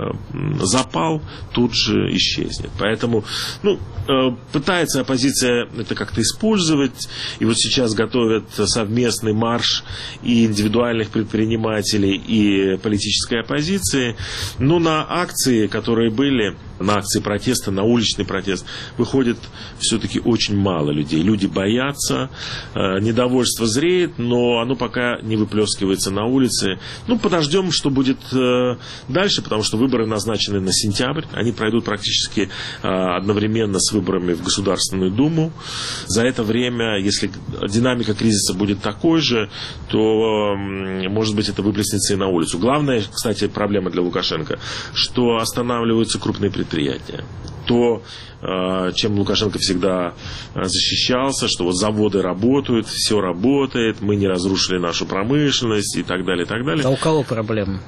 запал тут же исчезнет. Поэтому, ну, пытается оппозиция это как-то использовать, и вот сейчас готовят совместный марш и индивидуальных предпринимателей, и политической оппозиции. Но на акции, которые были, на акции протеста, на уличный протест, выходит все-таки очень мало людей. Люди боятся, недовольство зреет, но оно пока не выплескивается на улице. Ну, подождем, что будет дальше, потому что выборы назначены на сентябрь. Они пройдут практически одновременно с выборами в Государственную Думу. За это время, если динамика кризиса будет такой же, то, может быть, это выплеснется и на улицу. Главная, кстати, проблема для Лукашенко, что останавливаются крупные предприятия. То, чем Лукашенко всегда защищался, что вот заводы работают, все работает, мы не разрушили нашу промышленность и так далее, и так далее.
А у кого проблемы?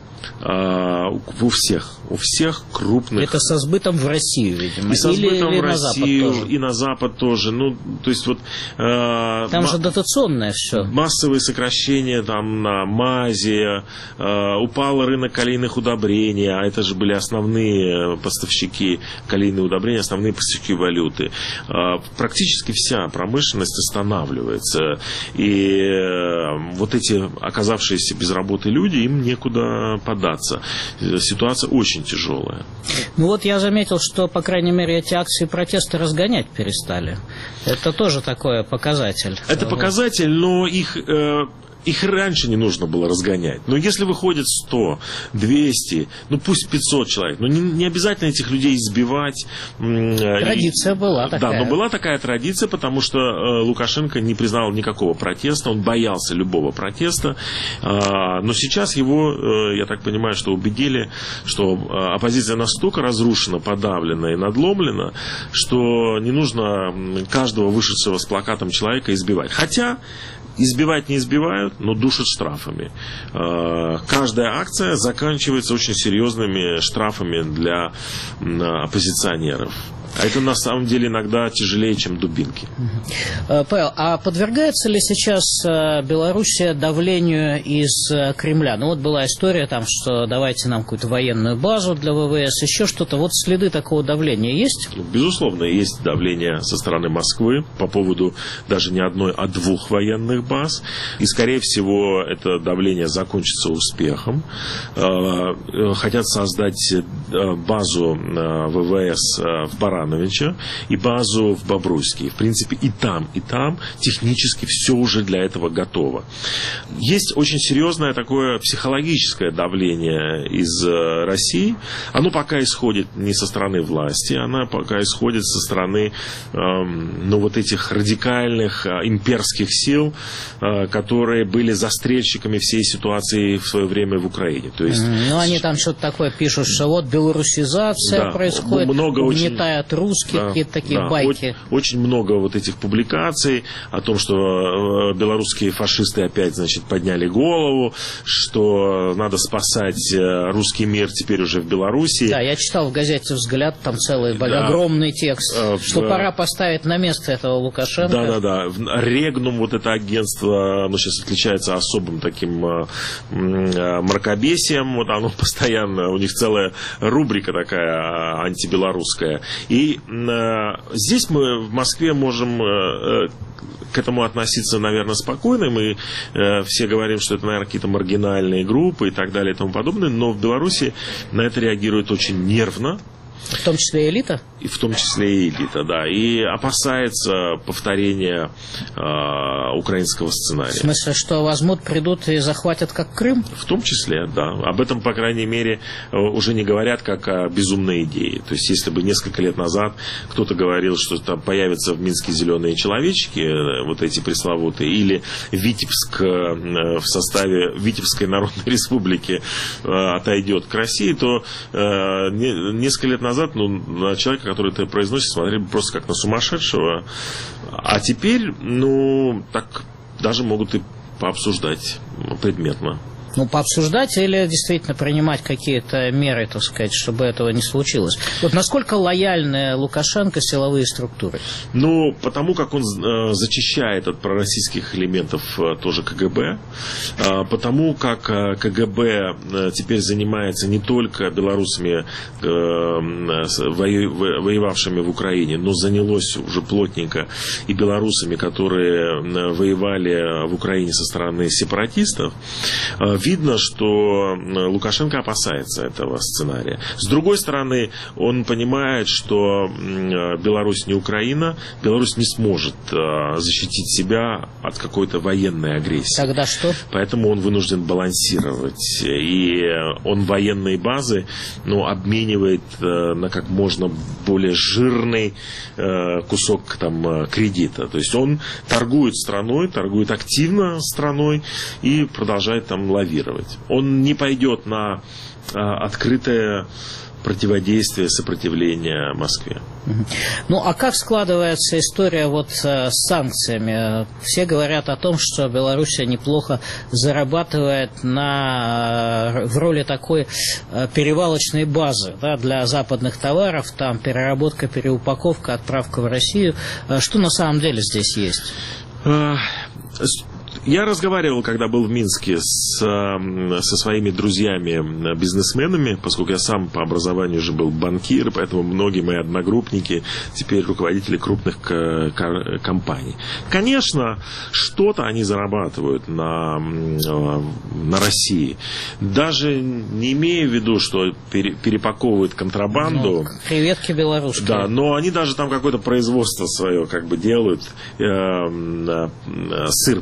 У всех крупных.
Это со сбытом в Россию, видимо.
И со сбытом
или
в Россию, и на Запад тоже. Ну, то есть вот...
Там же дотационное все.
Массовые сокращения там на мазе, упал рынок калийных удобрений, а это же были основные поставщики калийных удобрений, основные поставщики валюты. Практически вся промышленность останавливается. И вот эти оказавшиеся без работы люди, им некуда податься. Ситуация очень тяжелая.
Ну вот я заметил, что, по крайней мере, эти акции протеста разгонять перестали. Это тоже такой показатель.
Это показатель, но их их раньше не нужно было разгонять. Но если выходит 100, 200, ну пусть 500 человек, но не обязательно этих людей избивать.
Традиция была такая.
Да, но была такая традиция, потому что Лукашенко не признал никакого протеста, он боялся любого протеста. Но сейчас его, я так понимаю, что убедили, что оппозиция настолько разрушена, подавлена и надломлена, что не нужно каждого вышедшего с плакатом человека избивать. Хотя избивать не избивают, но душат штрафами. Каждая акция заканчивается очень серьезными штрафами для оппозиционеров. А это на самом деле иногда тяжелее, чем дубинки.
Павел, а подвергается ли сейчас Белоруссия давлению из Кремля? Ну вот была история там, что давайте нам какую-то военную базу для ВВС, еще что-то. Вот следы такого давления есть?
Безусловно, есть давление со стороны Москвы по поводу даже не одной, а 2 военных баз. И, скорее всего, это давление закончится успехом. Хотят создать базу ВВС в Барановиче и базу в Бобруйске. В принципе, и там технически все уже для этого готово. Есть очень серьезное такое психологическое давление из России. Оно пока исходит не со стороны власти, оно пока исходит со стороны вот этих радикальных имперских сил, которые были застрельщиками всей ситуации в свое время в Украине. То есть,
они там что-то такое пишут, что вот белорусизация происходит, угнетают русских, какие-то такие байки.
Очень много вот этих публикаций о том, что белорусские фашисты опять, подняли голову, что надо спасать русский мир теперь уже в Беларуси.
Да, я читал в газете «Взгляд», там целый огромный текст, что пора поставить на место этого Лукашенко.
Да. Регнум, вот это агентство, сейчас отличается особым таким мракобесием, вот оно постоянно, у них целая рубрика такая антибелорусская. И здесь мы в Москве можем к этому относиться, наверное, спокойно. Мы все говорим, что это, наверное, какие-то маргинальные группы и так далее и тому подобное. Но в Беларуси на это реагирует очень нервно.
В том числе и элита?
И в том числе и элита, да. И опасается повторения украинского сценария.
В смысле, что возьмут, придут и захватят как Крым?
В том числе, да. Об этом, по крайней мере, уже не говорят как о безумной идее. То есть, если бы несколько лет назад кто-то говорил, что там появятся в Минске зеленые человечки, вот эти пресловутые, или Витебск в составе Витебской Народной Республики отойдет к России, то несколько лет назад на человека, который это произносит, смотрели просто как на сумасшедшего. А теперь, так даже могут и пообсуждать предметно.
Пообсуждать или действительно принимать какие-то меры, так сказать, чтобы этого не случилось? Вот насколько лояльны Лукашенко силовые структуры?
Потому как он зачищает от пророссийских элементов тоже КГБ, потому как КГБ теперь занимается не только белорусами, воевавшими в Украине, но занялось уже плотненько и белорусами, которые воевали в Украине со стороны сепаратистов. Видно, что Лукашенко опасается этого сценария. С другой стороны, он понимает, что Беларусь не Украина, Беларусь не сможет защитить себя от какой-то военной агрессии.
Тогда что?
Поэтому он вынужден балансировать. И он военные базы обменивает на как можно более жирный кусок кредита. То есть он торгует страной, торгует активно страной и продолжает лавировать. Он не пойдет на открытое противодействие, сопротивление Москве.
А как складывается история с санкциями? Все говорят о том, что Белоруссия неплохо зарабатывает в роли такой перевалочной базы для западных товаров, там переработка, переупаковка, отправка в Россию. Что на самом деле здесь есть?
Я разговаривал, когда был в Минске, со своими друзьями-бизнесменами, поскольку я сам по образованию уже был банкир, поэтому многие мои одногруппники теперь руководители крупных компаний. Конечно, что-то они зарабатывают на России. Даже не имея в виду, что перепаковывают контрабанду.
Креветки белорусские.
Да, но они даже там какое-то производство свое делают, сыр перепаковывают.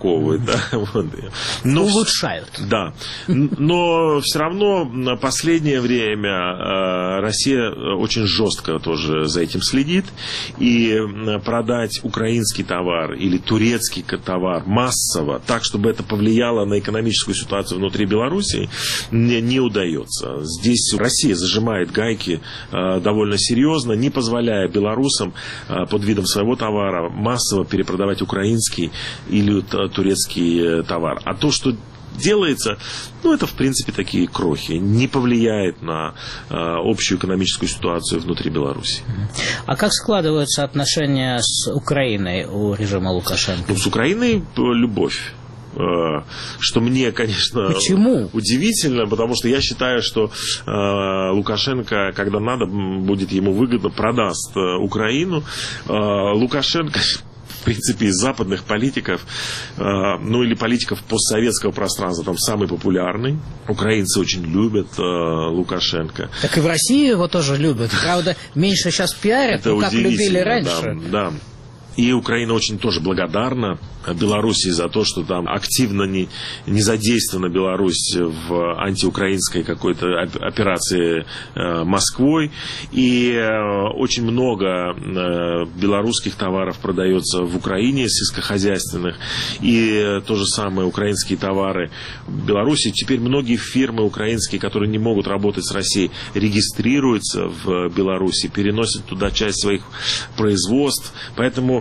подстраховывают. Да, вот. Но,
улучшают.
Да. Но все равно на последнее время Россия очень жестко тоже за этим следит. И продать украинский товар или турецкий товар массово, так, чтобы это повлияло на экономическую ситуацию внутри Беларуси, не удается. Здесь Россия зажимает гайки довольно серьезно, не позволяя белорусам под видом своего товара массово перепродавать украинский или турецкий товар. А то, что делается, это в принципе такие крохи, не повлияет на общую экономическую ситуацию внутри Беларуси.
А как складываются отношения с Украиной у режима Лукашенко?
С Украиной любовь. Что мне, конечно,
Почему?
Удивительно, потому что я считаю, что Лукашенко, когда надо, будет ему выгодно, продаст Украину. Лукашенко, в принципе, из западных политиков, или политиков постсоветского пространства, там самый популярный. Украинцы очень любят Лукашенко.
Так и в России его тоже любят. Правда, меньше сейчас пиарят, но как любили раньше.
Да. И Украина очень тоже благодарна Белоруссии за то, что там активно не задействована Беларусь в антиукраинской какой-то операции Москвой. И очень много белорусских товаров продается в Украине, сельскохозяйственных. И то же самое украинские товары в Беларуси. Теперь многие фирмы украинские, которые не могут работать с Россией, регистрируются в Беларуси, переносят туда часть своих производств. Поэтому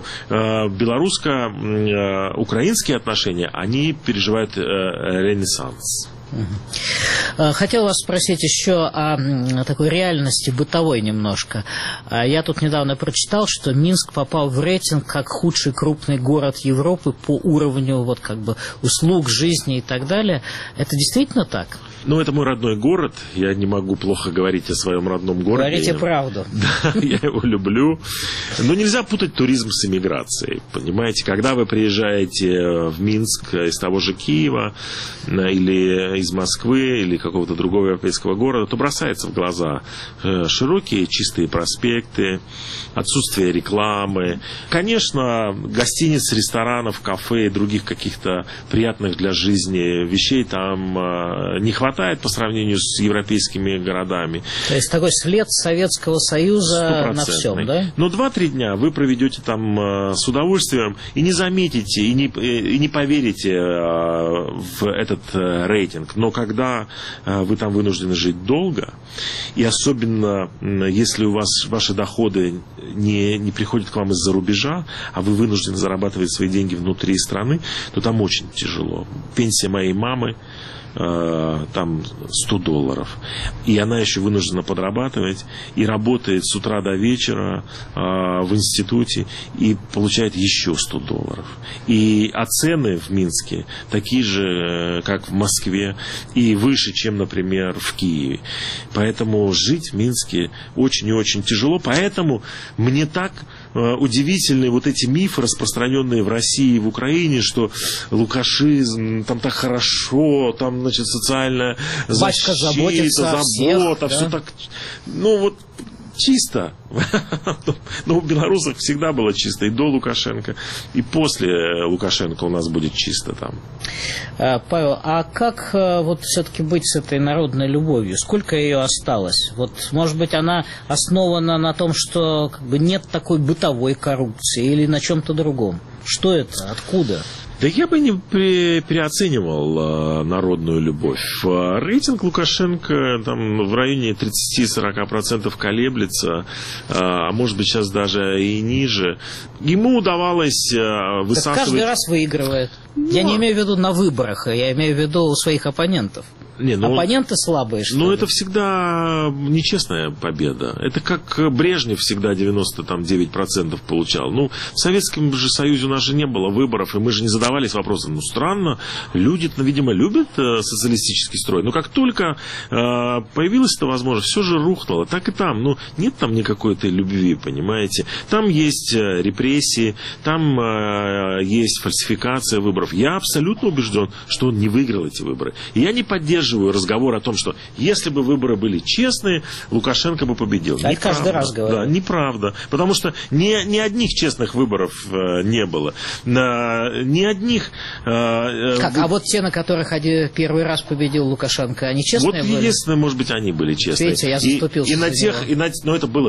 белорусско-украинские отношения, они переживают ренессанс.
Хотел вас спросить еще о такой реальности бытовой немножко. Я тут недавно прочитал, что Минск попал в рейтинг как худший крупный город Европы по уровню услуг, жизни и так далее. Это действительно так?
Это мой родной город. Я не могу плохо говорить о своем родном городе.
Говорите правду.
Да, я его люблю. Но нельзя путать туризм с эмиграцией. Понимаете, когда вы приезжаете в Минск из того же Киева или из Москвы или какого-то другого европейского города, то бросается в глаза широкие чистые проспекты, отсутствие рекламы. Конечно, гостиниц, ресторанов, кафе и других каких-то приятных для жизни вещей там не хватает по сравнению с европейскими городами.
То есть такой след Советского Союза на всем, да?
Но 2-3 дня вы проведете там с удовольствием и не заметите, и не поверите в этот рейтинг. Но когда вы там вынуждены жить долго, и особенно если у вас ваши доходы не приходят к вам из-за рубежа, а вы вынуждены зарабатывать свои деньги внутри страны, то там очень тяжело. Пенсия моей мамы там $100. И она еще вынуждена подрабатывать и работает с утра до вечера в институте и получает еще $100. А цены в Минске такие же, как в Москве, и выше, чем, например, в Киеве. Поэтому жить в Минске очень и очень тяжело. Поэтому мне так удивительны эти мифы, распространенные в России и в Украине, что лукашизм, там так хорошо, там, социальная защита, забота, все так, чисто. Но у белорусов всегда было чисто и до Лукашенко, и после Лукашенко у нас будет чисто там.
Павел, а как все-таки быть с этой народной любовью? Сколько ее осталось? Может быть, она основана на том, что нет такой бытовой коррупции или на чем-то другом? Что это? Откуда?
Да я бы не переоценивал народную любовь. Рейтинг Лукашенко там в районе 30-40% колеблется, а может быть сейчас даже и ниже. Ему удавалось высасывать...
Так каждый раз выигрывает. Я не имею в виду на выборах, я имею в виду у своих оппонентов. Оппоненты слабые, что ли?
Это всегда нечестная победа. Это как Брежнев всегда 99% получал. В Советском же Союзе у нас же не было выборов, и мы же не задавались вопросом. Странно, люди, видимо, любят социалистический строй. Но как только появилась эта возможность, все же рухнуло. Так и там. Нет там никакой этой любви, понимаете. Там есть репрессии, там есть фальсификация выборов. Я абсолютно убежден, что он не выиграл эти выборы. И я не поддерживаю поддерживаю разговор о том, что если бы выборы были честные, Лукашенко бы победил.
Я каждый раз говорю.
Да, неправда. Потому что ни одних честных выборов не было. Ни одних...
А вот те, на которых первый раз победил Лукашенко, они честные были?
Вот единственное, может быть, они были честные.
Видите, я заступился
но это было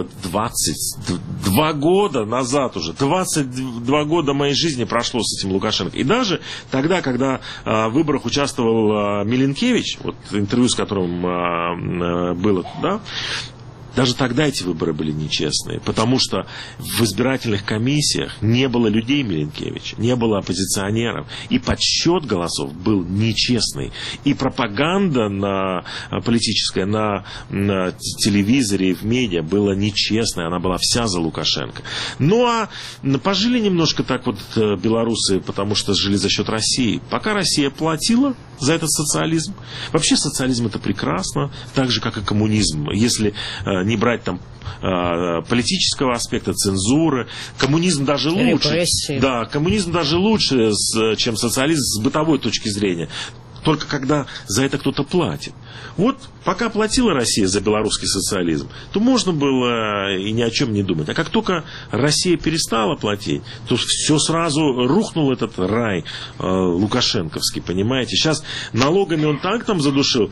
22 года назад уже. 22 года моей жизни прошло с этим Лукашенко. И даже тогда, когда в выборах участвовал Миленкевич, вот интервью с которым было, да, даже тогда эти выборы были нечестные, потому что в избирательных комиссиях не было людей Миленкевича, не было оппозиционеров, и подсчет голосов был нечестный. И пропаганда политическая на телевизоре и в медиа была нечестная, она была вся за Лукашенко. Ну а пожили немножко так вот белорусы, потому что жили за счет России. Пока Россия платила за этот социализм, вообще социализм это прекрасно, так же как и коммунизм, если не брать там политического аспекта, цензуры. Коммунизм даже лучше.
Репрессии.
Да, коммунизм даже лучше, чем социализм с бытовой точки зрения. Только когда за это кто-то платит. Вот пока платила Россия за белорусский социализм, то можно было и ни о чем не думать. А как только Россия перестала платить, то все сразу рухнул этот рай лукашенковский, понимаете. Сейчас налогами он так там задушил.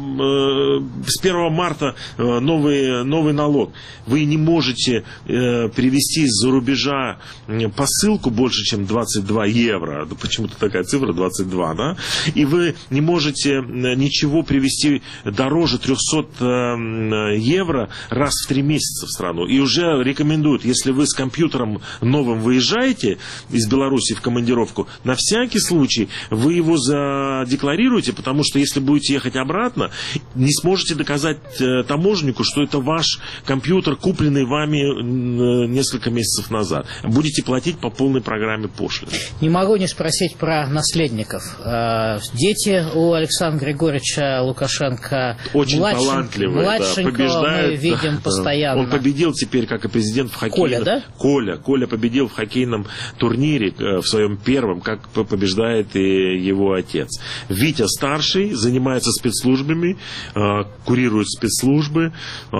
С 1 марта новый налог. Вы не можете перевести из-за рубежа посылку больше, чем 22 евро. Почему-то такая цифра 22, да? И вы не можете ничего привезти дороже 300 евро раз в 3 месяца в страну. И уже рекомендуют, если вы с компьютером новым выезжаете из Беларуси в командировку, на всякий случай вы его задекларируете, потому что если будете ехать обратно, не сможете доказать таможеннику, что это ваш компьютер, купленный вами несколько месяцев назад. Будете платить по полной программе пошлины.
Не могу не спросить про наследников. Дети у Александра Григорьевича Лукашенко
очень талантливый,
младшенького
побеждает,
мы видим постоянно.
Он победил теперь как и президент в хоккее.
Коля, да?
Коля победил в хоккейном турнире в своем первом, как побеждает и его отец. Витя старший занимается спецслужбами, курирует спецслужбы.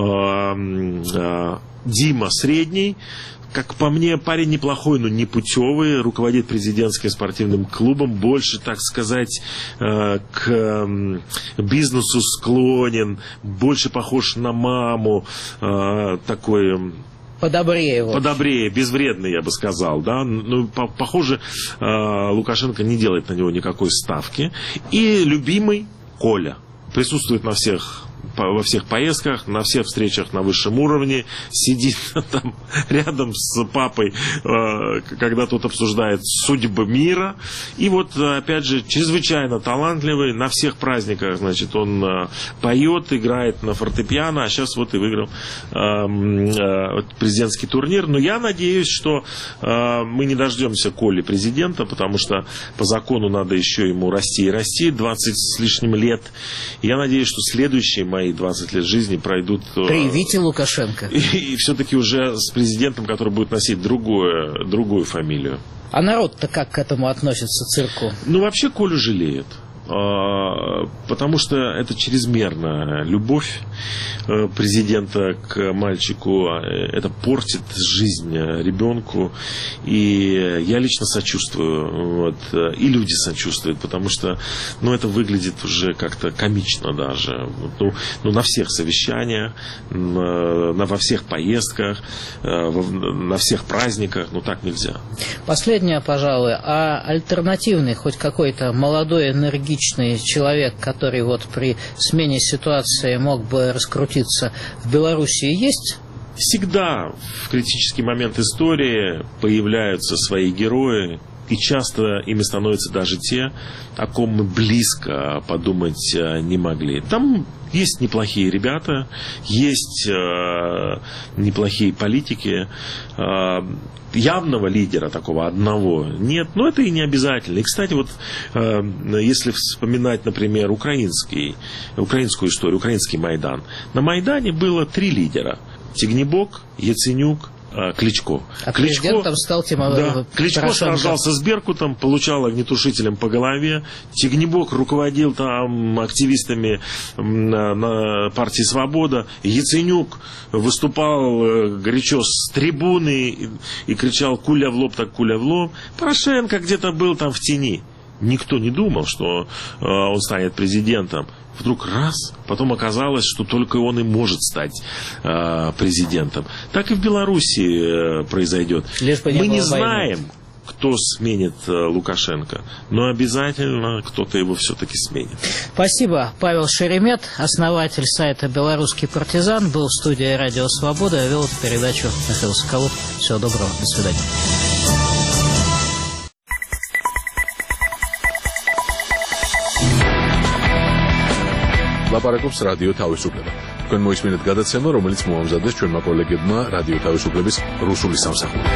Дима средний. Как по мне, парень неплохой, но не путевый, руководит президентским спортивным клубом, больше, так сказать, к бизнесу склонен, больше похож на маму, такой... Подобрее, безвредный, я бы сказал, да. Ну, похоже, Лукашенко не делает на него никакой ставки. И любимый Коля присутствует во всех поездках, на всех встречах на высшем уровне, сидит там рядом с папой, когда тот обсуждает судьбы мира. И вот, опять же, чрезвычайно талантливый, на всех праздниках, значит, он поет, играет на фортепиано, а сейчас вот и выиграл президентский турнир. Но я надеюсь, что мы не дождемся Коли президента, потому что по закону надо еще ему расти и расти, 20 с лишним лет. Я надеюсь, что следующие мои 20 лет жизни пройдут...
При Вите Лукашенко.
И все-таки уже с президентом, который будет носить другую фамилию.
А народ-то как к этому относится, цирку?
Ну, вообще Колю жалеют. Потому что это чрезмерная любовь президента к мальчику, это портит жизнь ребенку, и я лично сочувствую, вот, и люди сочувствуют, потому что, ну, это выглядит уже как-то комично даже, ну, на всех совещаниях, во всех поездках, на всех праздниках, ну, так нельзя.
Последнее, пожалуй, а альтернативный, хоть какой-то молодой, энергичный человек, который вот при смене ситуации мог бы раскрутиться в Белоруссии, есть?
Всегда в критический момент истории появляются свои герои, и часто ими становятся даже те, о ком мы близко подумать не могли. Там есть неплохие ребята, есть неплохие политики. Явного лидера такого одного нет, но это и не обязательно. И, кстати, вот если вспоминать, например, украинскую историю, украинский Майдан. На Майдане было 3 лидера. Тягнебок, Яценюк, Кличко.
А президентом стал
да. Кличко сражался с Беркутом, получал огнетушителем по голове. Тягнебок руководил там активистами на партии «Свобода». Яценюк выступал горячо с трибуны и кричал «куля в лоб, так куля в лоб». Порошенко где-то был там в тени. Никто не думал, что он станет президентом. Вдруг раз, потом оказалось, что только он и может стать президентом. Так и в Беларуси произойдет. Мы не знаем, кто сменит Лукашенко, но обязательно кто-то его все-таки сменит.
Спасибо. Павел Шеремет, основатель сайта «Белорусский партизан», был в студии «Радио Свобода», вел эту передачу Михаил Соколов. Всего доброго. До свидания.
ლაპარაკობს რადიო თავისუფლება. თქვენ მოისმინეთ გადაცემა, რომელიც მოამზადეს ჩვენმა კოლეგებმა რადიო თავისუფლების რუსული სამსახური.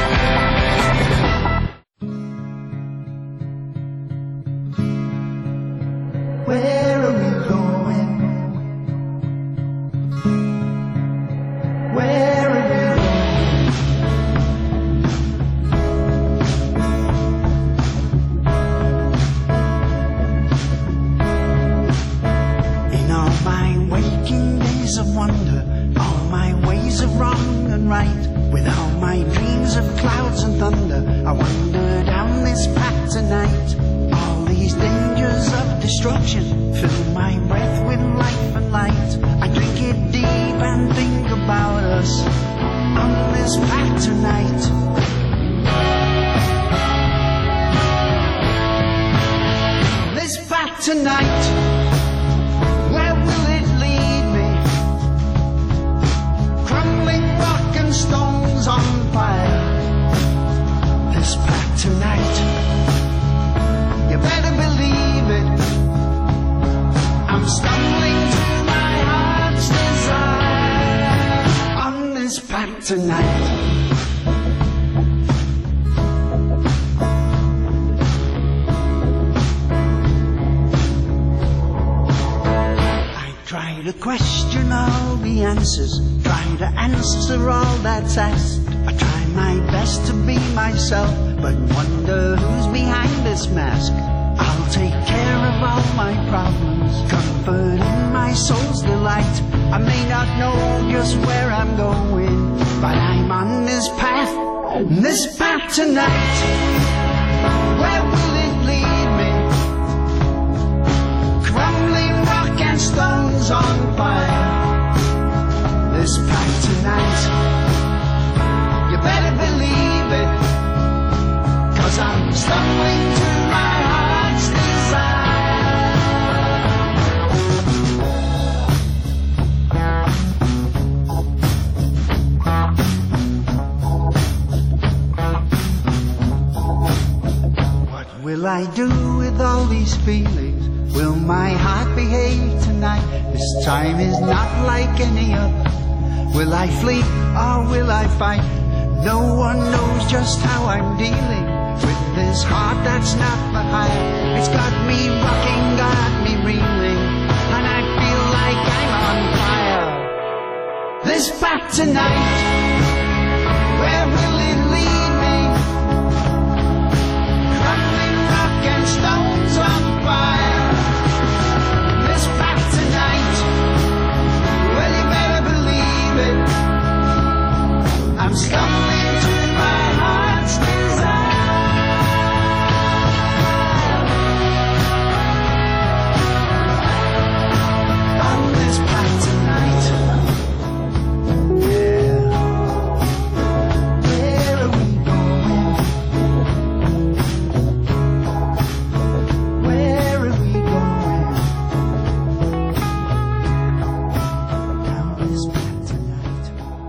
Tonight, where will it lead me? Crumbling rock and stones on fire. This path tonight, you better believe it. I'm stumbling to my heart's desire on this path tonight. Try to question all the answers, try to answer all that's asked. I try my best to be myself, but wonder who's behind this mask. I'll take care of all my problems, comfort in my soul's delight. I may not know just where I'm going, but I'm on this path tonight. Where will it lead me? Crumbling rock and stones on fire. This path tonight, you better believe it, 'cause I'm stumbling to my heart's What will I do with all these feelings? Will my heart behave tonight? This time is not like any other. Will I flee or will I fight? No one knows just how I'm dealing with this heart that's not for hire. It's got me rocking, got me reeling, and I feel like I'm on fire. This path tonight, where will it lead me? Crumbling rock and stones on fire. This path tonight, well, you better believe it. I'm stumbling to my heart's desire. On this path tonight, yeah. Where are we going? Where are we going? Down this path tonight.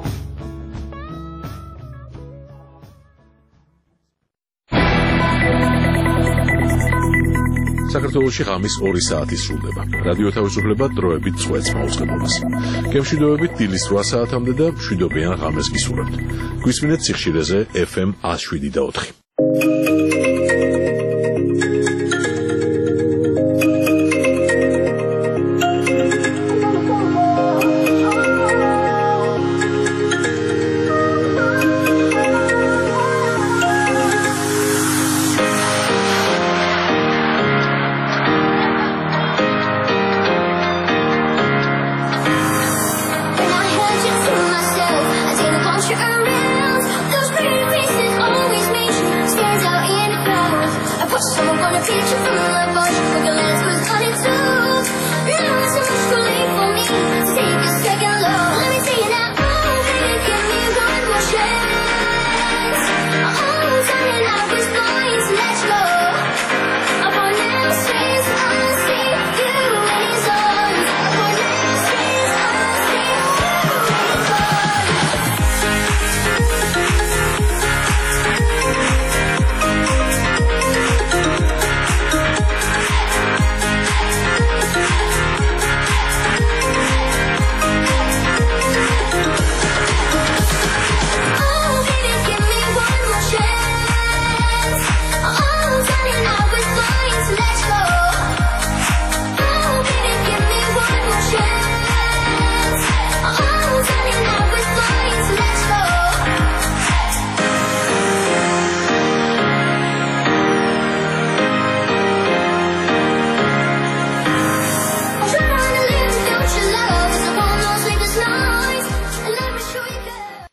საქართველოში ღამის 2 საათი სრულდება. რადიო თავისუფლება დროებით წვეთს მაუწყებლობას. გემშვიდობებით დილის 8 საათამდე და მშვიდობიან ღამეს გისურვებთ. გვისმინეთ სიხშირეზე FM 107.4.